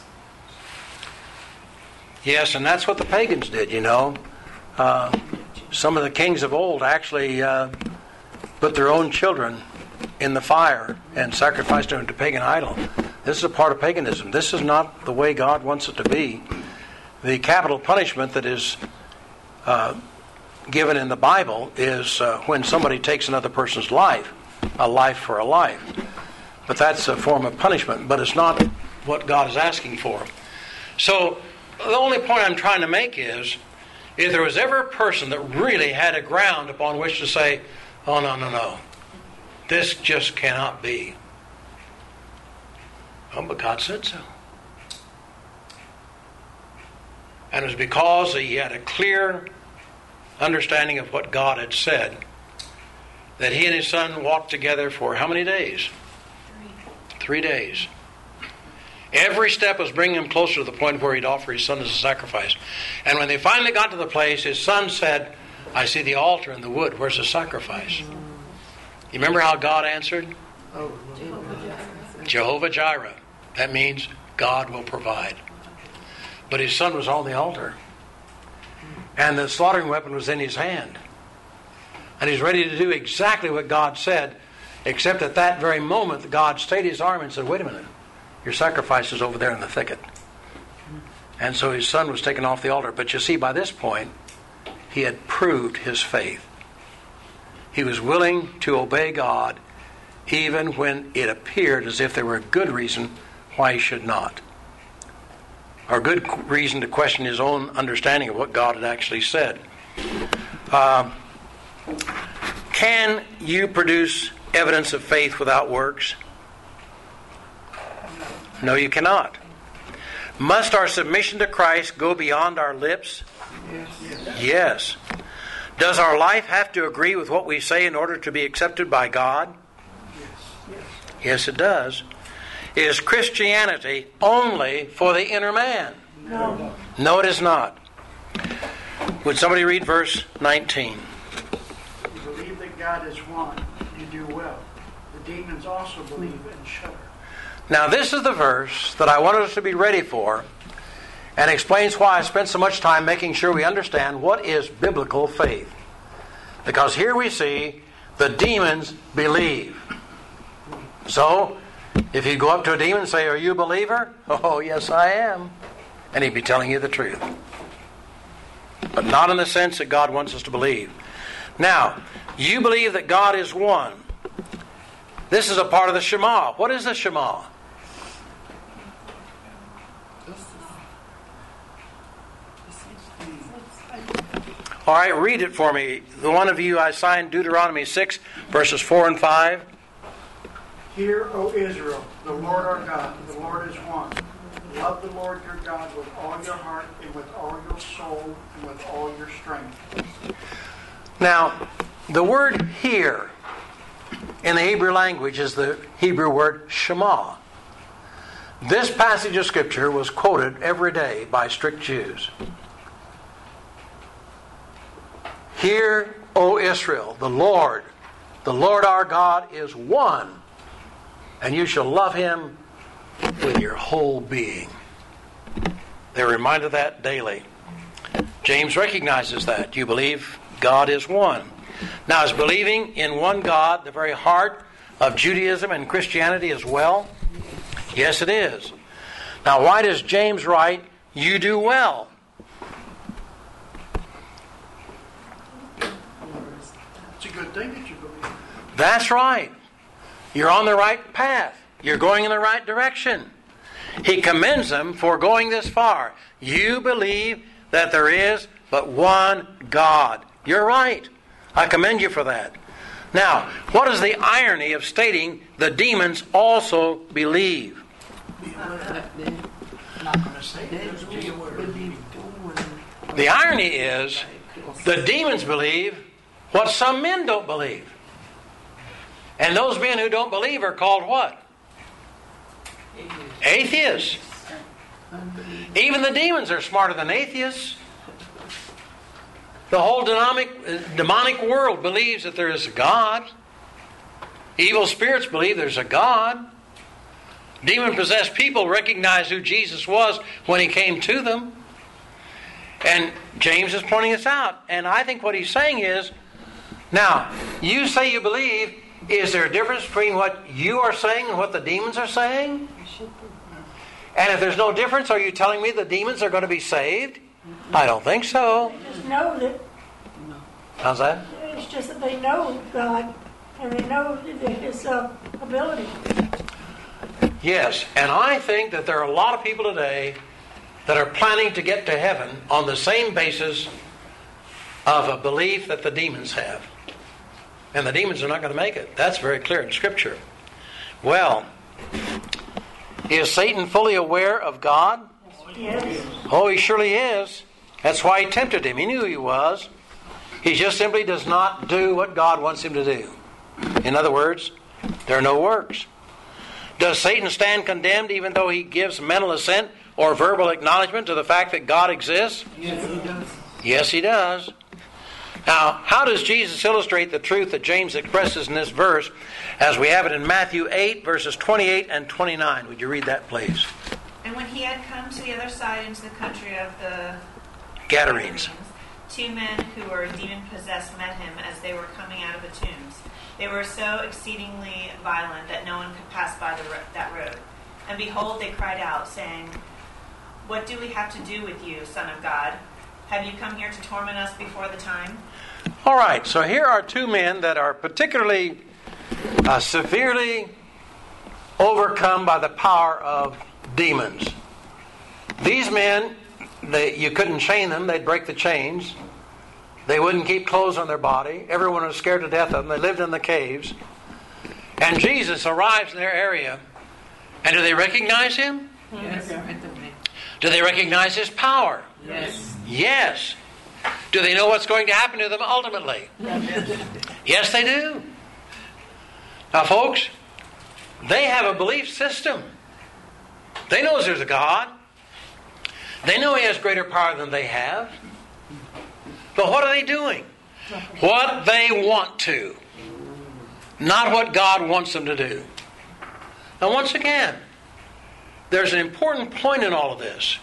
Yes, and that's what the pagans did, you know. Uh, some of the kings of old actually uh, put their own children in the fire and sacrificed them to pagan idol. This is a part of paganism. This is not the way God wants it to be. The capital punishment that is uh, given in the Bible is uh, when somebody takes another person's life, a life for a life. But that's a form of punishment, but it's not what God is asking for. So the only point I'm trying to make is, if there was ever a person that really had a ground upon which to say, oh, no, no, no, this just cannot be. Oh, but God said so. And it was because he had a clear understanding of what God had said that he and his son walked together for how many days? Three, Three days. Every step was bringing him closer to the point where he'd offer his son as a sacrifice. And when they finally got to the place, his son said, I see the altar and the wood. Where's the sacrifice? You remember how God answered? Oh, Jehovah. Jehovah Jireh. That means God will provide. But his son was on the altar. And the slaughtering weapon was in his hand. And he's ready to do exactly what God said, except at that very moment, God stayed his arm and said, wait a minute. Your sacrifice is over there in the thicket. And so his son was taken off the altar. But you see, by this point, he had proved his faith. He was willing to obey God even when it appeared as if there were a good reason why he should not. Or good reason to question his own understanding of what God had actually said. Uh, can you produce evidence of faith without works? No, you cannot. Must our submission to Christ go beyond our lips? Yes. Yes. Does our life have to agree with what we say in order to be accepted by God? Yes, it does. Is Christianity only for the inner man? No. No, it is not. Would somebody read verse nineteen? You believe that God is one, you do well. The demons also believe and shudder. Now, this is the verse that I wanted us to be ready for, and explains why I spent so much time making sure we understand what is biblical faith. Because here we see the demons believe. So, if you go up to a demon and say, "Are you a believer?" "Oh, yes, I am." And he'd be telling you the truth. But not in the sense that God wants us to believe. Now, you believe that God is one. This is a part of the Shema. What is the Shema? All right, read it for me. The one of you I signed Deuteronomy six, verses four and five. Hear, O Israel, the Lord our God, the Lord is one. Love the Lord your God with all your heart and with all your soul and with all your strength. Now, the word "hear" in the Hebrew language is the Hebrew word Shema. This passage of Scripture was quoted every day by strict Jews. Hear, O Israel, the Lord, the Lord our God is one, and you shall love Him with your whole being. They're reminded of that daily. James recognizes that. You believe God is one. Now, is believing in one God the very heart of Judaism and Christianity as well? Yes, it is. Now, why does James write, "You do well"? It's a good thing that you believe. That's right. You're on the right path. You're going in the right direction. He commends them for going this far. You believe that there is but one God. You're right. I commend you for that. Now, what is the irony of stating the demons also believe? I'm not going to say it. Just be aware. The irony is the demons believe what some men don't believe. And those men who don't believe are called what? Atheists. Even the demons are smarter than atheists. The whole demonic, demonic world believes that there is a God. Evil spirits believe there's a God. Demon-possessed people recognize who Jesus was when He came to them. And James is pointing this out. And I think what he's saying is, now, you say you believe, is there a difference between what you are saying and what the demons are saying? And if there's no difference, are you telling me the demons are going to be saved? I don't think so. They just know that. How's that? It's just that they know God and they know His uh, ability. Yes, and I think that there are a lot of people today that are planning to get to heaven on the same basis of a belief that the demons have. And the demons are not going to make it. That's very clear in Scripture. Well, is Satan fully aware of God? Yes. Oh, he surely is. That's why he tempted him. He knew he was. He just simply does not do what God wants him to do. In other words, there are no works. Does Satan stand condemned even though he gives mental assent or verbal acknowledgement to the fact that God exists? Yes, he does. Yes, he does. Now, how does Jesus illustrate the truth that James expresses in this verse as we have it in Matthew eight, verses twenty-eight and twenty-nine? Would you read that, please? And when he had come to the other side into the country of the Gadarenes. two men who were demon-possessed met him as they were coming out of the tombs. They were so exceedingly violent that no one could pass by the ro- that road. And behold, they cried out, saying, "What do we have to do with you, Son of God? Have you come here to torment us before the time?" All right, so here are two men that are particularly uh, severely overcome by the power of demons. These men, they, you couldn't chain them. They'd break the chains. They wouldn't keep clothes on their body. Everyone was scared to death of them. They lived in the caves. And Jesus arrives in their area. And do they recognize Him? Yes, right away. Do they recognize His power? Yes. Yes. Do they know what's going to happen to them ultimately? Yes, they do. Now, folks, they have a belief system. They know there's a God. They know He has greater power than they have. But what are they doing? What they want to. Not what God wants them to do. Now, once again, there's an important point in all of this.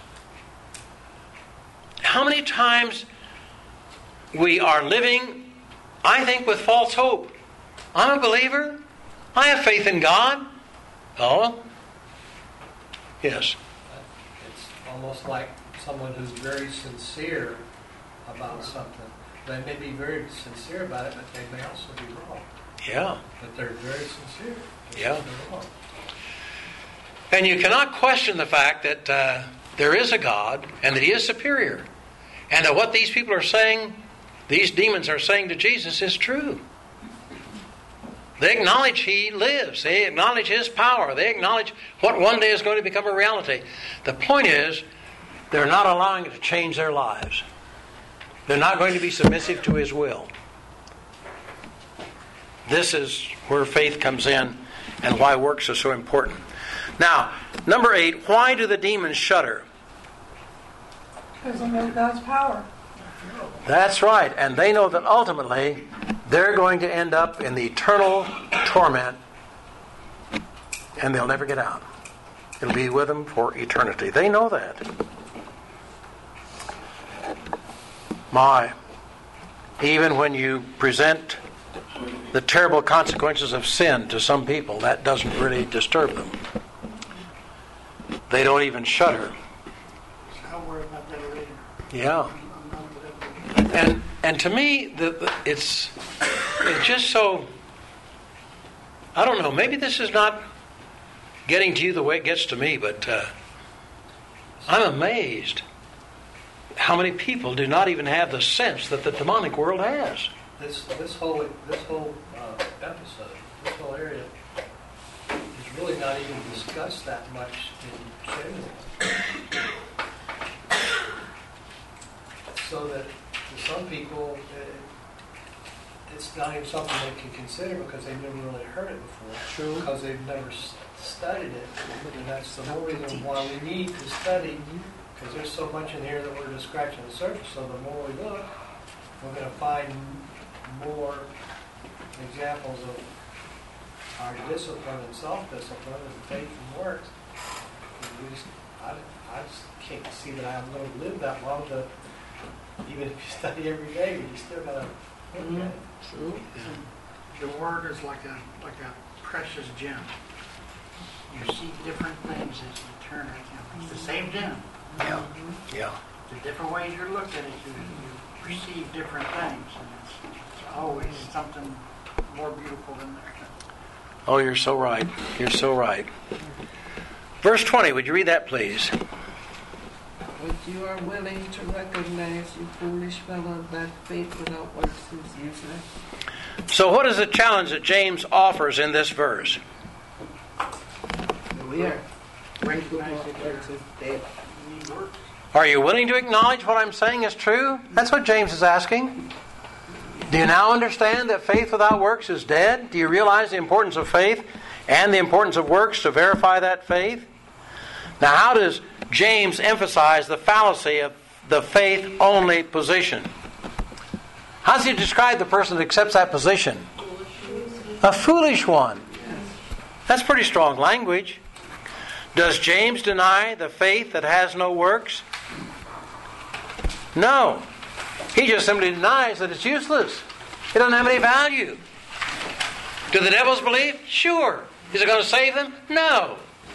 How many times we are living, I think, with false hope. I'm a believer. I have faith in God. Oh? Yes. It's almost like someone who's very sincere about something. They may be very sincere about it, but they may also be wrong. Yeah. But they're very sincere. Yeah. They're wrong. And you cannot question the fact that uh, there is a God and that He is superior. And that what these people are saying, these demons are saying to Jesus, is true. They acknowledge He lives. They acknowledge His power. They acknowledge what one day is going to become a reality. The point is, they're not allowing it to change their lives. They're not going to be submissive to His will. This is where faith comes in and why works are so important. Now, number eight, why do the demons shudder? Because they know God's power. That's right. And they know that ultimately they're going to end up in the eternal torment and they'll never get out. It'll be with them for eternity. They know that. My, even when you present the terrible consequences of sin to some people, that doesn't really disturb them. They don't even shudder. I'll worry about that later. Yeah. And and to me, the, the, it's it's just so, I don't know, maybe this is not getting to you the way it gets to me, but uh, I'm amazed how many people do not even have the sense that the demonic world has. This this whole this whole uh, episode, this whole area, is really not even discussed that much in general. So that to some people, it, it's not even something they can consider because they've never really heard it before. True. Because they've never s- studied it, and that's the whole reason why we need to study. Because there's so much in here that we're just scratching the surface. So the more we look, we're going to find more examples of our discipline and self-discipline and faith and works. And we just, I, I just can't see that I'm going to live that long. To even if you study every day, you still got to look at it. True. The Word is like a like a precious gem. You see different things as you turn it. It's the same gem. Yeah. Yeah. The different ways you look at it, you, you perceive different things, and it's, it's always something more beautiful than there. Oh, you're so right. You're so right. Verse twenty, would you read that, please? But you are willing to recognize, you foolish fellow, that faith without works is useless. So what is the challenge that James offers in this verse? We are. Recognize Without that works is dead. you need work. Are you willing to acknowledge what I'm saying is true? That's what James is asking. Do you now understand that faith without works is dead? Do you realize the importance of faith and the importance of works to verify that faith? Now, how does James emphasize the fallacy of the faith-only position? How does he describe the person that accepts that position? A foolish one. That's pretty strong language. Does James deny the faith that has no works? No. He just simply denies that it's useless. It doesn't have any value. Do the devils believe? Sure. Is it going to save them? No.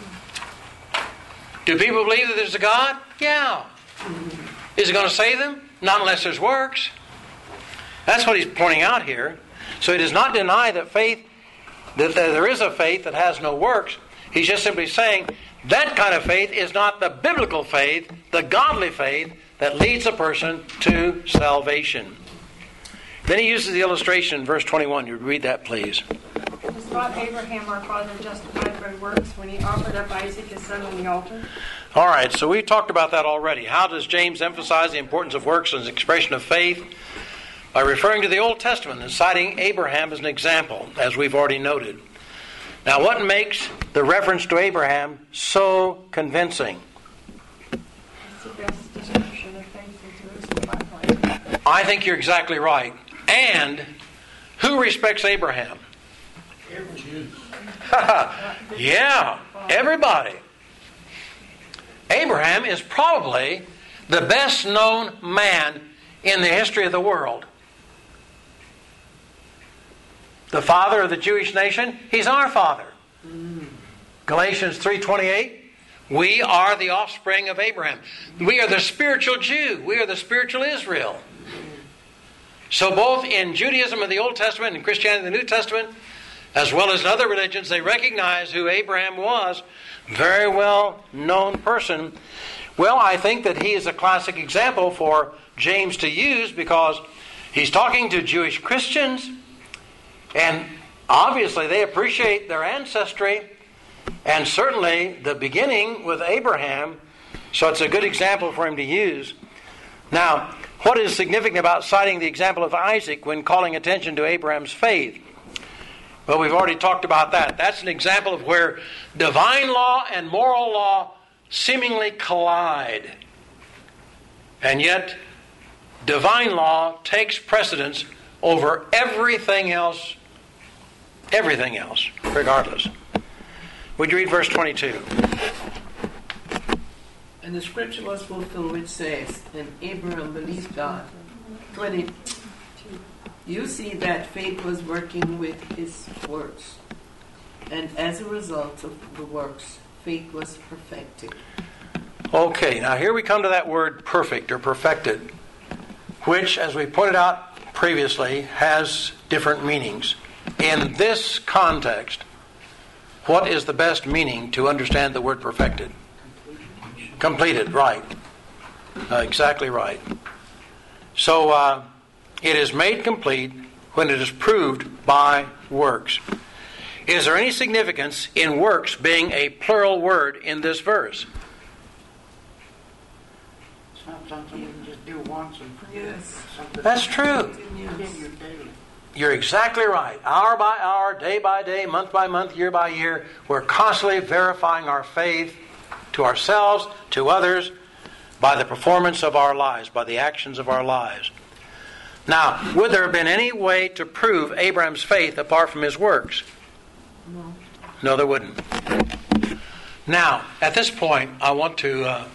Do people believe that there's a God? Yeah. Is it going to save them? Not unless there's works. That's what he's pointing out here. So he does not deny that faith that there is a faith that has no works. He's just simply saying that kind of faith is not the biblical faith, the godly faith that leads a person to salvation. Then he uses the illustration in verse twenty-one. You read that, please. Was not Abraham our father justified by works when he offered up Isaac his son on the altar? All right, so we talked about that already. How does James emphasize the importance of works as an expression of faith? By referring to the Old Testament and citing Abraham as an example, as we've already noted. Now, what makes the reference to Abraham so convincing? It's the best description of faith that there is in the Bible. I think you're exactly right. And who respects Abraham? Jews. Yeah, everybody. Abraham is probably the best known man in the history of the world. The father of the Jewish nation, he's our father. Mm. Galatians three twenty-eight, we are the offspring of Abraham. We are the spiritual Jew. We are the spiritual Israel. So both in Judaism of the Old Testament and Christianity of the New Testament, as well as in other religions, they recognize who Abraham was. Very well known person. Well, I think that he is a classic example for James to use because he's talking to Jewish Christians, and obviously they appreciate their ancestry, and certainly the beginning with Abraham, so it's a good example for him to use. Now, what is significant about citing the example of Isaac when calling attention to Abraham's faith? Well, we've already talked about that. That's an example of where divine law and moral law seemingly collide. And yet, divine law takes precedence over everything else, everything else, regardless. Would you read verse twenty-two? And the scripture was fulfilled which says, and Abraham believed God. twenty. You see that faith was working with his works. And as a result of the works, faith was perfected. Okay, now here we come to that word perfect or perfected, which, as we pointed out previously, has different meanings. In this context, what is the best meaning to understand the word perfected? Completed, right. Uh, exactly right. So, uh, it is made complete when it is proved by works. Is there any significance in works being a plural word in this verse? It's not something you can just do once and forget. Yes. Something That's true. continue daily. You're exactly right. Hour by hour, day by day, month by month, year by year, we're constantly verifying our faith to ourselves, to others, by the performance of our lives, by the actions of our lives. Now, would there have been any way to prove Abraham's faith apart from his works? No. No, there wouldn't. Now, at this point, I want to uh,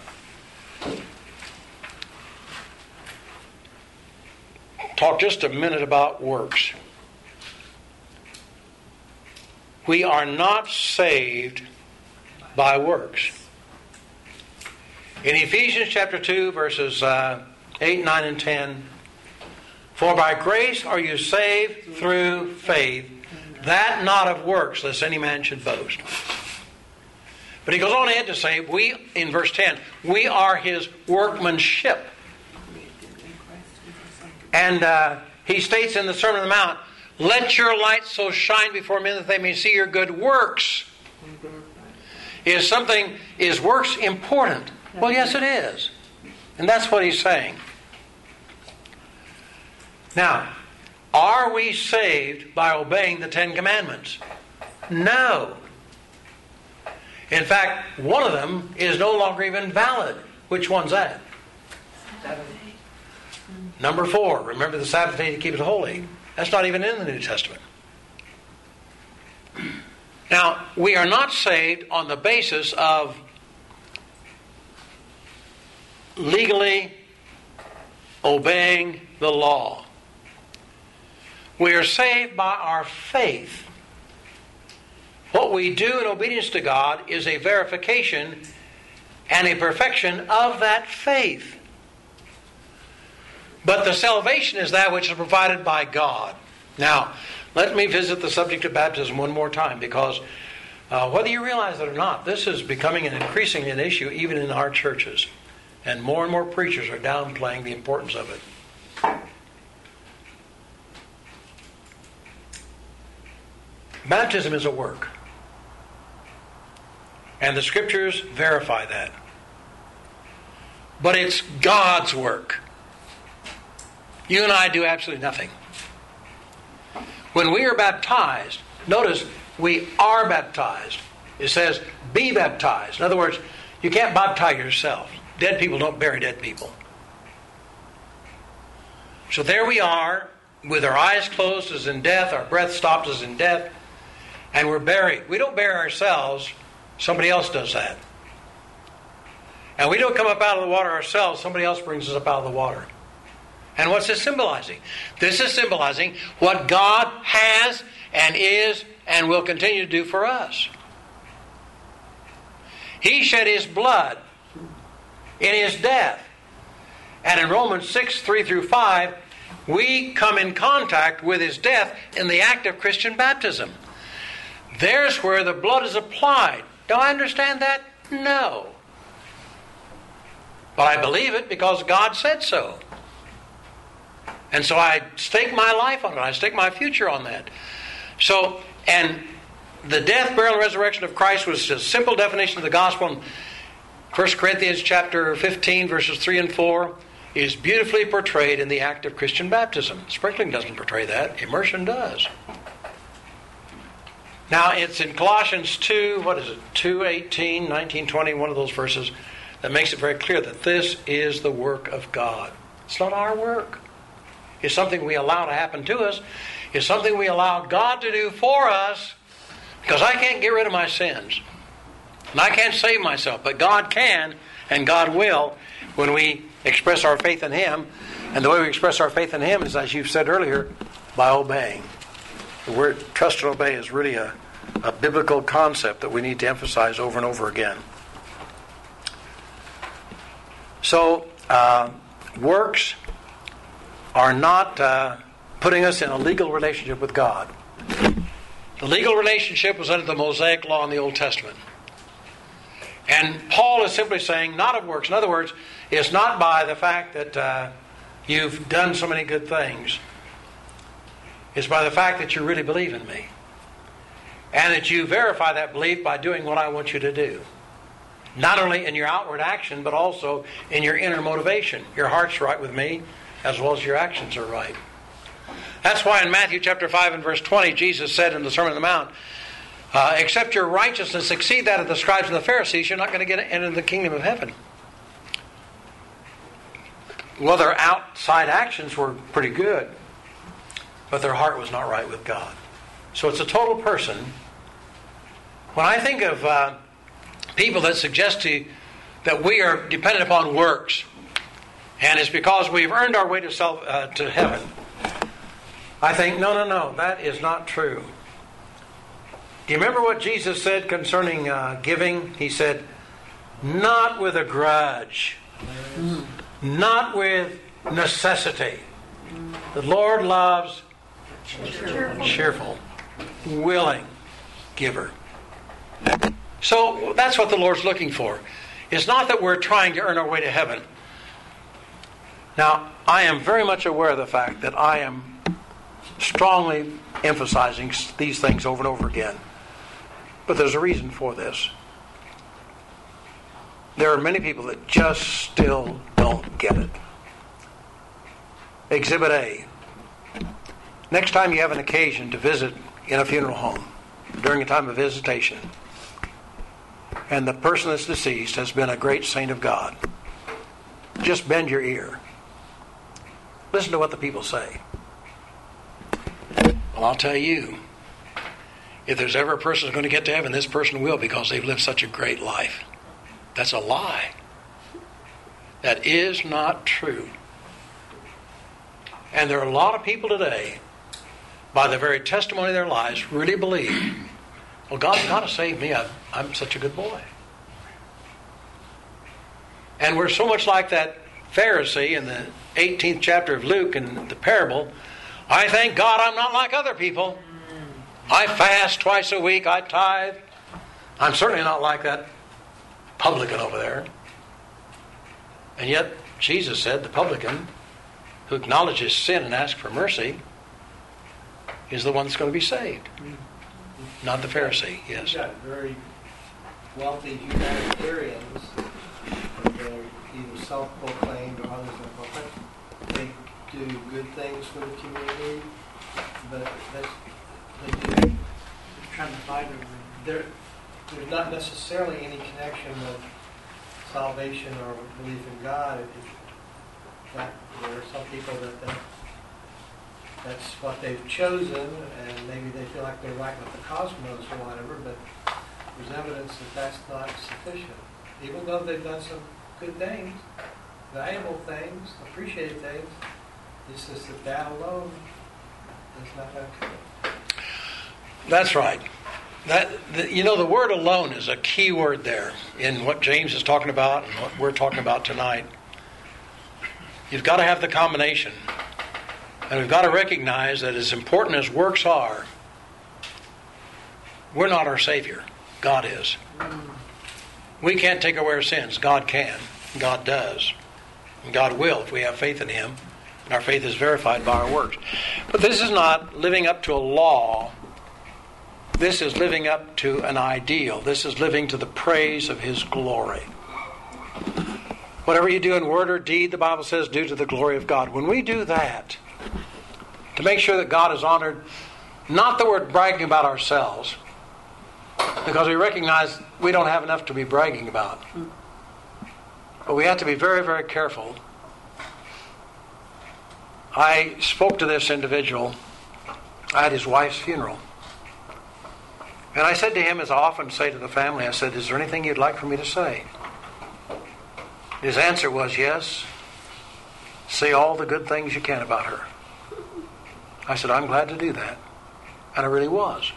talk just a minute about works. We are not saved by works. In Ephesians chapter two, verses uh, eight, nine, and ten, for by grace are you saved through faith, that not of works, lest any man should boast. But he goes on ahead to say, we, in verse ten, we are his workmanship. And uh, he states in the Sermon on the Mount, let your light so shine before men that they may see your good works. Is something, is works important? Well, yes, it is. And that's what he's saying. Now, are we saved by obeying the Ten Commandments? No. In fact, one of them is no longer even valid. Which one's that? Number four, remember the Sabbath day to keep it holy. That's not even in the New Testament. Now, we are not saved on the basis of legally obeying the law. We are saved by our faith. What we do in obedience to God is a verification and a perfection of that faith. But the salvation is that which is provided by God. Now, let me visit the subject of baptism one more time, because uh, whether you realize it or not, this is becoming an increasingly an issue even in our churches. And more and more preachers are downplaying the importance of it. Baptism is a work. And the Scriptures verify that. But it's God's work. You and I do absolutely nothing. When we are baptized, notice we are baptized. It says, be baptized. In other words, you can't baptize yourself. Dead people don't bury dead people. So there we are, with our eyes closed as in death, our breath stopped as in death, and we're buried. We don't bury ourselves. Somebody else does that. And we don't come up out of the water ourselves. Somebody else brings us up out of the water. And what's this symbolizing? This is symbolizing what God has and is and will continue to do for us. He shed His blood in His death. And in Romans six, three through five, we come in contact with His death in the act of Christian baptism. There's where the blood is applied. Do I understand that? No. But I believe it because God said so. And so I stake my life on it. I stake my future on that. So, and the death, burial, and resurrection of Christ was a simple definition of the gospel. In First Corinthians chapter fifteen, verses three and four, is beautifully portrayed in the act of Christian baptism. Sprinkling doesn't portray that. Immersion does. Now, it's in Colossians two, what is it, two, eighteen, nineteen, twenty, one of those verses that makes it very clear that this is the work of God. It's not our work. It's something we allow to happen to us. It's something we allow God to do for us, because I can't get rid of my sins. And I can't save myself, but God can and God will when we express our faith in Him. And the way we express our faith in Him is, as you've said earlier, by obeying. The word trust and obey is really a, a biblical concept that we need to emphasize over and over again. So, uh, works are not uh, putting us in a legal relationship with God. The legal relationship was under the Mosaic law in the Old Testament. And Paul is simply saying, not of works. In other words, it's not by the fact that uh, you've done so many good things. It's by the fact that you really believe in me. And that you verify that belief by doing what I want you to do. Not only in your outward action, but also in your inner motivation. Your heart's right with me, as well as your actions are right. That's why in Matthew chapter five and verse twenty, Jesus said in the Sermon on the Mount, uh, except your righteousness exceed that of the scribes and the Pharisees, you're not going to get into the kingdom of heaven. Well, their outside actions were pretty good, but their heart was not right with God. So it's a total person. When I think of uh, people that suggest to that we are dependent upon works, and it's because we've earned our way to self, uh, to heaven, I think, no, no, no, that is not true. Do you remember what Jesus said concerning uh, giving? He said, not with a grudge, mm. not with necessity. The Lord loves cheerful, cheerful willing giver. So that's what the Lord's looking for. It's not that we're trying to earn our way to heaven. Now, I am very much aware of the fact that I am strongly emphasizing these things over and over again. But there's a reason for this. There are many people that just still don't get it. Exhibit A. Next time you have an occasion to visit in a funeral home, during a time of visitation, and the person that's deceased has been a great saint of God, just bend your ear. Listen to what the people say. Well, I'll tell you, if there's ever a person who's going to get to heaven, this person will, because they've lived such a great life. That's a lie. That is not true. And there are a lot of people today, by the very testimony of their lives, really believe, well, God's got to save me. I'm, I'm such a good boy. And we're so much like that Pharisee in the eighteenth chapter of Luke in the parable I thank God I'm not like other people. I fast twice a week. I tithe. I'm certainly not like that publican over there. And yet, Jesus said the publican who acknowledges sin and asks for mercy is the one that's going to be saved. Not the Pharisee, yes. You've got very wealthy humanitarians, that they're either self-proclaimed or others are proclaimed. They do good things for the community, but that's, they do. Trying to fight everything. There, there's not necessarily any connection with salvation or belief in God. It, that, there are some people that, that that's what they've chosen, and maybe they feel like they're right with the cosmos or whatever, but there's evidence that that's not sufficient. Even though they've done some good things, valuable things, appreciated things, it's just that that alone is not going to cut it. That's right. That the, you know, the word alone is a key word there in what James is talking about and what we're talking about tonight. You've got to have the combination. And we've got to recognize that as important as works are, we're not our Savior. God is. We can't take away our sins. God can. God does. And God will if we have faith in Him. And our faith is verified by our works. But this is not living up to a law. This is living up to an ideal. This is living to the praise of His glory. Whatever you do in word or deed, the Bible says, do to the glory of God. When we do that, to make sure that God is honored, not that we're bragging about ourselves, because we recognize we don't have enough to be bragging about. But we have to be very, very careful. I spoke to this individual at his wife's funeral. And I said to him, as I often say to the family, I said, is there anything you'd like for me to say? His answer was, yes. Say all the good things you can about her. I said, I'm glad to do that. And I really was.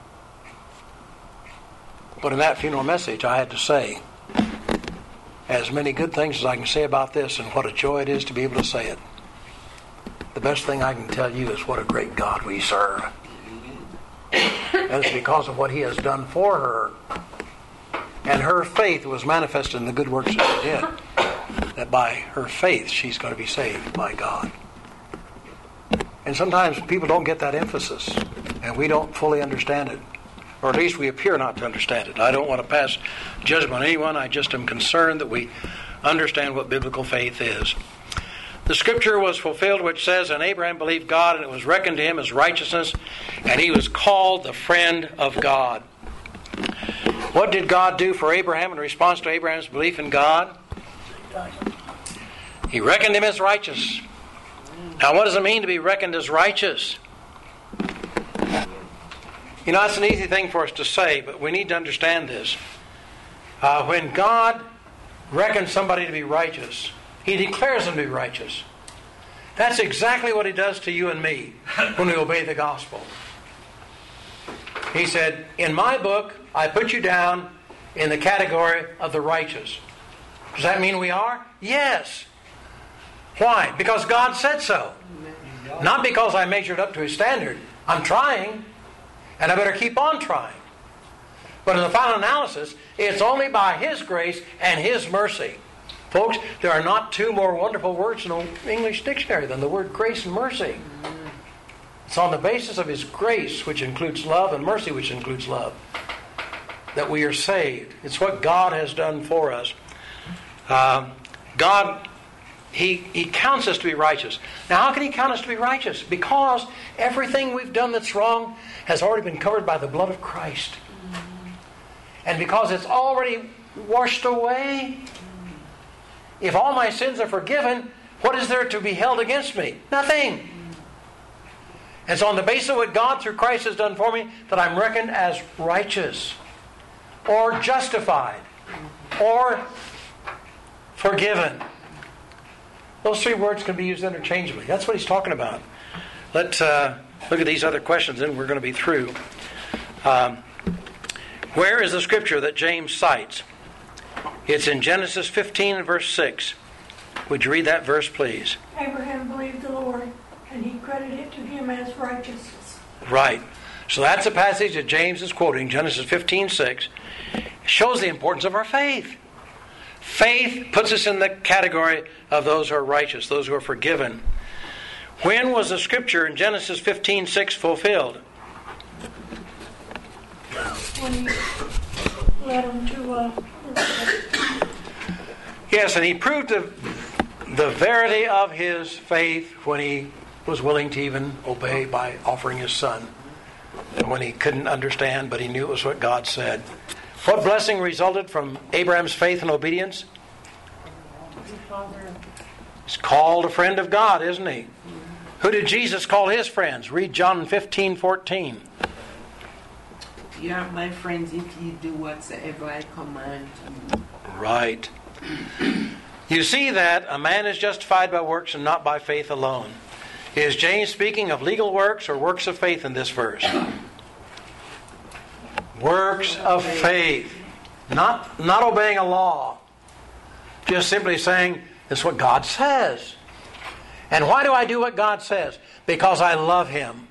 But in that funeral message, I had to say as many good things as I can say about this, and what a joy it is to be able to say it. The best thing I can tell you is what a great God we serve. And it's because of what He has done for her. And her faith was manifested in the good works that she did. That by her faith, she's going to be saved by God. And sometimes people don't get that emphasis. And we don't fully understand it. Or at least we appear not to understand it. I don't want to pass judgment on anyone. I just am concerned that we understand what biblical faith is. The scripture was fulfilled which says, and Abraham believed God, and it was reckoned to him as righteousness, and he was called the friend of God. What did God do for Abraham in response to Abraham's belief in God? He reckoned him as righteous. Now, what does it mean to be reckoned as righteous? You know, that's an easy thing for us to say, but we need to understand this. Uh, when God reckons somebody to be righteous, He declares them to be righteous. That's exactly what He does to you and me when we obey the gospel. He said, in my book, I put you down in the category of the righteous. Does that mean we are? Yes. Why? Because God said so. Not because I measured up to His standard. I'm trying, and I better keep on trying. But in the final analysis, it's only by His grace and His mercy. Folks, there are not two more wonderful words in the English dictionary than the word grace and mercy. It's on the basis of His grace, which includes love, and mercy, which includes love, that we are saved. It's what God has done for us. Uh, God, he, he counts us to be righteous. Now, how can He count us to be righteous? Because everything we've done that's wrong has already been covered by the blood of Christ. And because it's already washed away, if all my sins are forgiven, what is there to be held against me? Nothing. And so on the basis of what God through Christ has done for me, that I'm reckoned as righteous, or justified, or forgiven. Those three words can be used interchangeably. That's what he's talking about. Let's uh, look at these other questions, and we're going to be through. Um, where is the scripture that James cites? It's in Genesis fifteen and verse six. Would you read that verse, please? Abraham believed the Lord, and He credited credited it to him as righteousness. Right. So that's a passage that James is quoting, Genesis fifteen six. It shows the importance of our faith. Faith puts us in the category of those who are righteous, those who are forgiven. When was the scripture in Genesis fifteen six fulfilled? When he led him to, uh, Yes, and he proved the, the verity of his faith when he was willing to even obey by offering his son. And when he couldn't understand, but he knew it was what God said. What blessing resulted from Abraham's faith and obedience? He's called a friend of God, isn't he? Who did Jesus call his friends? Read John fifteen fourteen. You are my friends if you do whatsoever I command you. Right. You see that a man is justified by works and not by faith alone. Is James speaking of legal works or works of faith in this verse? Works of faith. Not, not obeying a law. Just simply saying, it's what God says. And why do I do what God says? Because I love Him.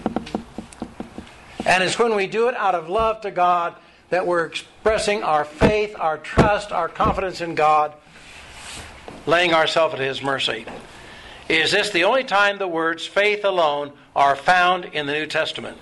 And it's when we do it out of love to God that we're expressing our faith, our trust, our confidence in God, laying ourselves at His mercy. Is this the only time the words faith alone are found in the New Testament?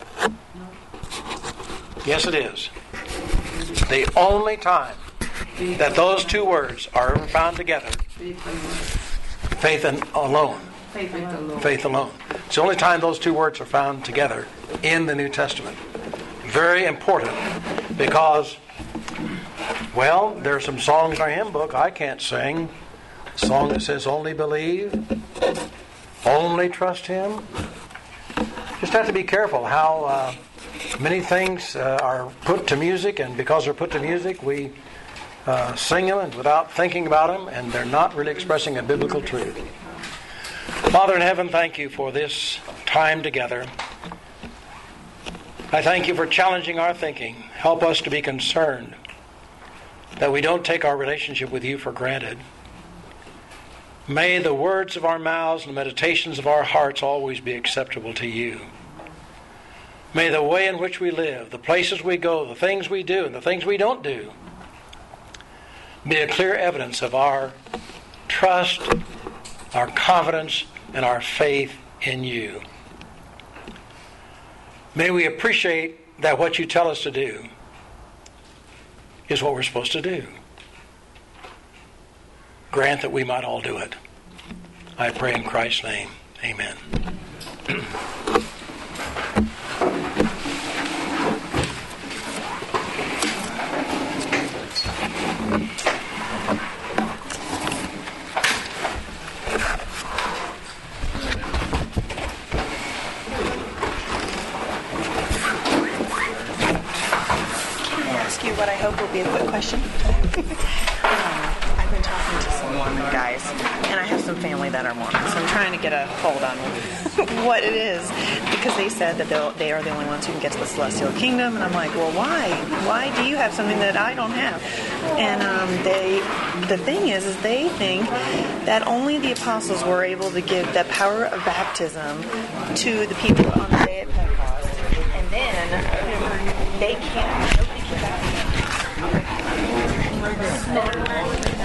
Yes, it is. The only time that those two words are ever found together. Faith and alone. Faith alone. Faith alone. It's the only time those two words are found together in the New Testament. Very important because, well, there are some songs in our hymn book I can't sing. A song that says, only believe, only trust Him. Just have to be careful how uh, many things uh, are put to music, and because they're put to music, we uh, sing them and without thinking about them, and they're not really expressing a biblical truth. Father in heaven, thank You for this time together. I thank You for challenging our thinking. Help us to be concerned that we don't take our relationship with You for granted. May the words of our mouths and the meditations of our hearts always be acceptable to You. May the way in which we live, the places we go, the things we do, and the things we don't do be a clear evidence of our trust, our confidence, and our faith in You. May we appreciate that what You tell us to do is what we're supposed to do. Grant that we might all do it. I pray in Christ's name. Amen. What I hope will be a quick question. um, I've been talking to some Mormon guys, and I have some family that are Mormon, so I'm trying to get a hold on what it is, because they said that they are the only ones who can get to the celestial kingdom, and I'm like, well, why? Why do you have something that I don't have? And um, they, the thing is, is they think that only the apostles were able to give the power of baptism to the people on the day of Pentecost, and then they can't. Nobody can baptize.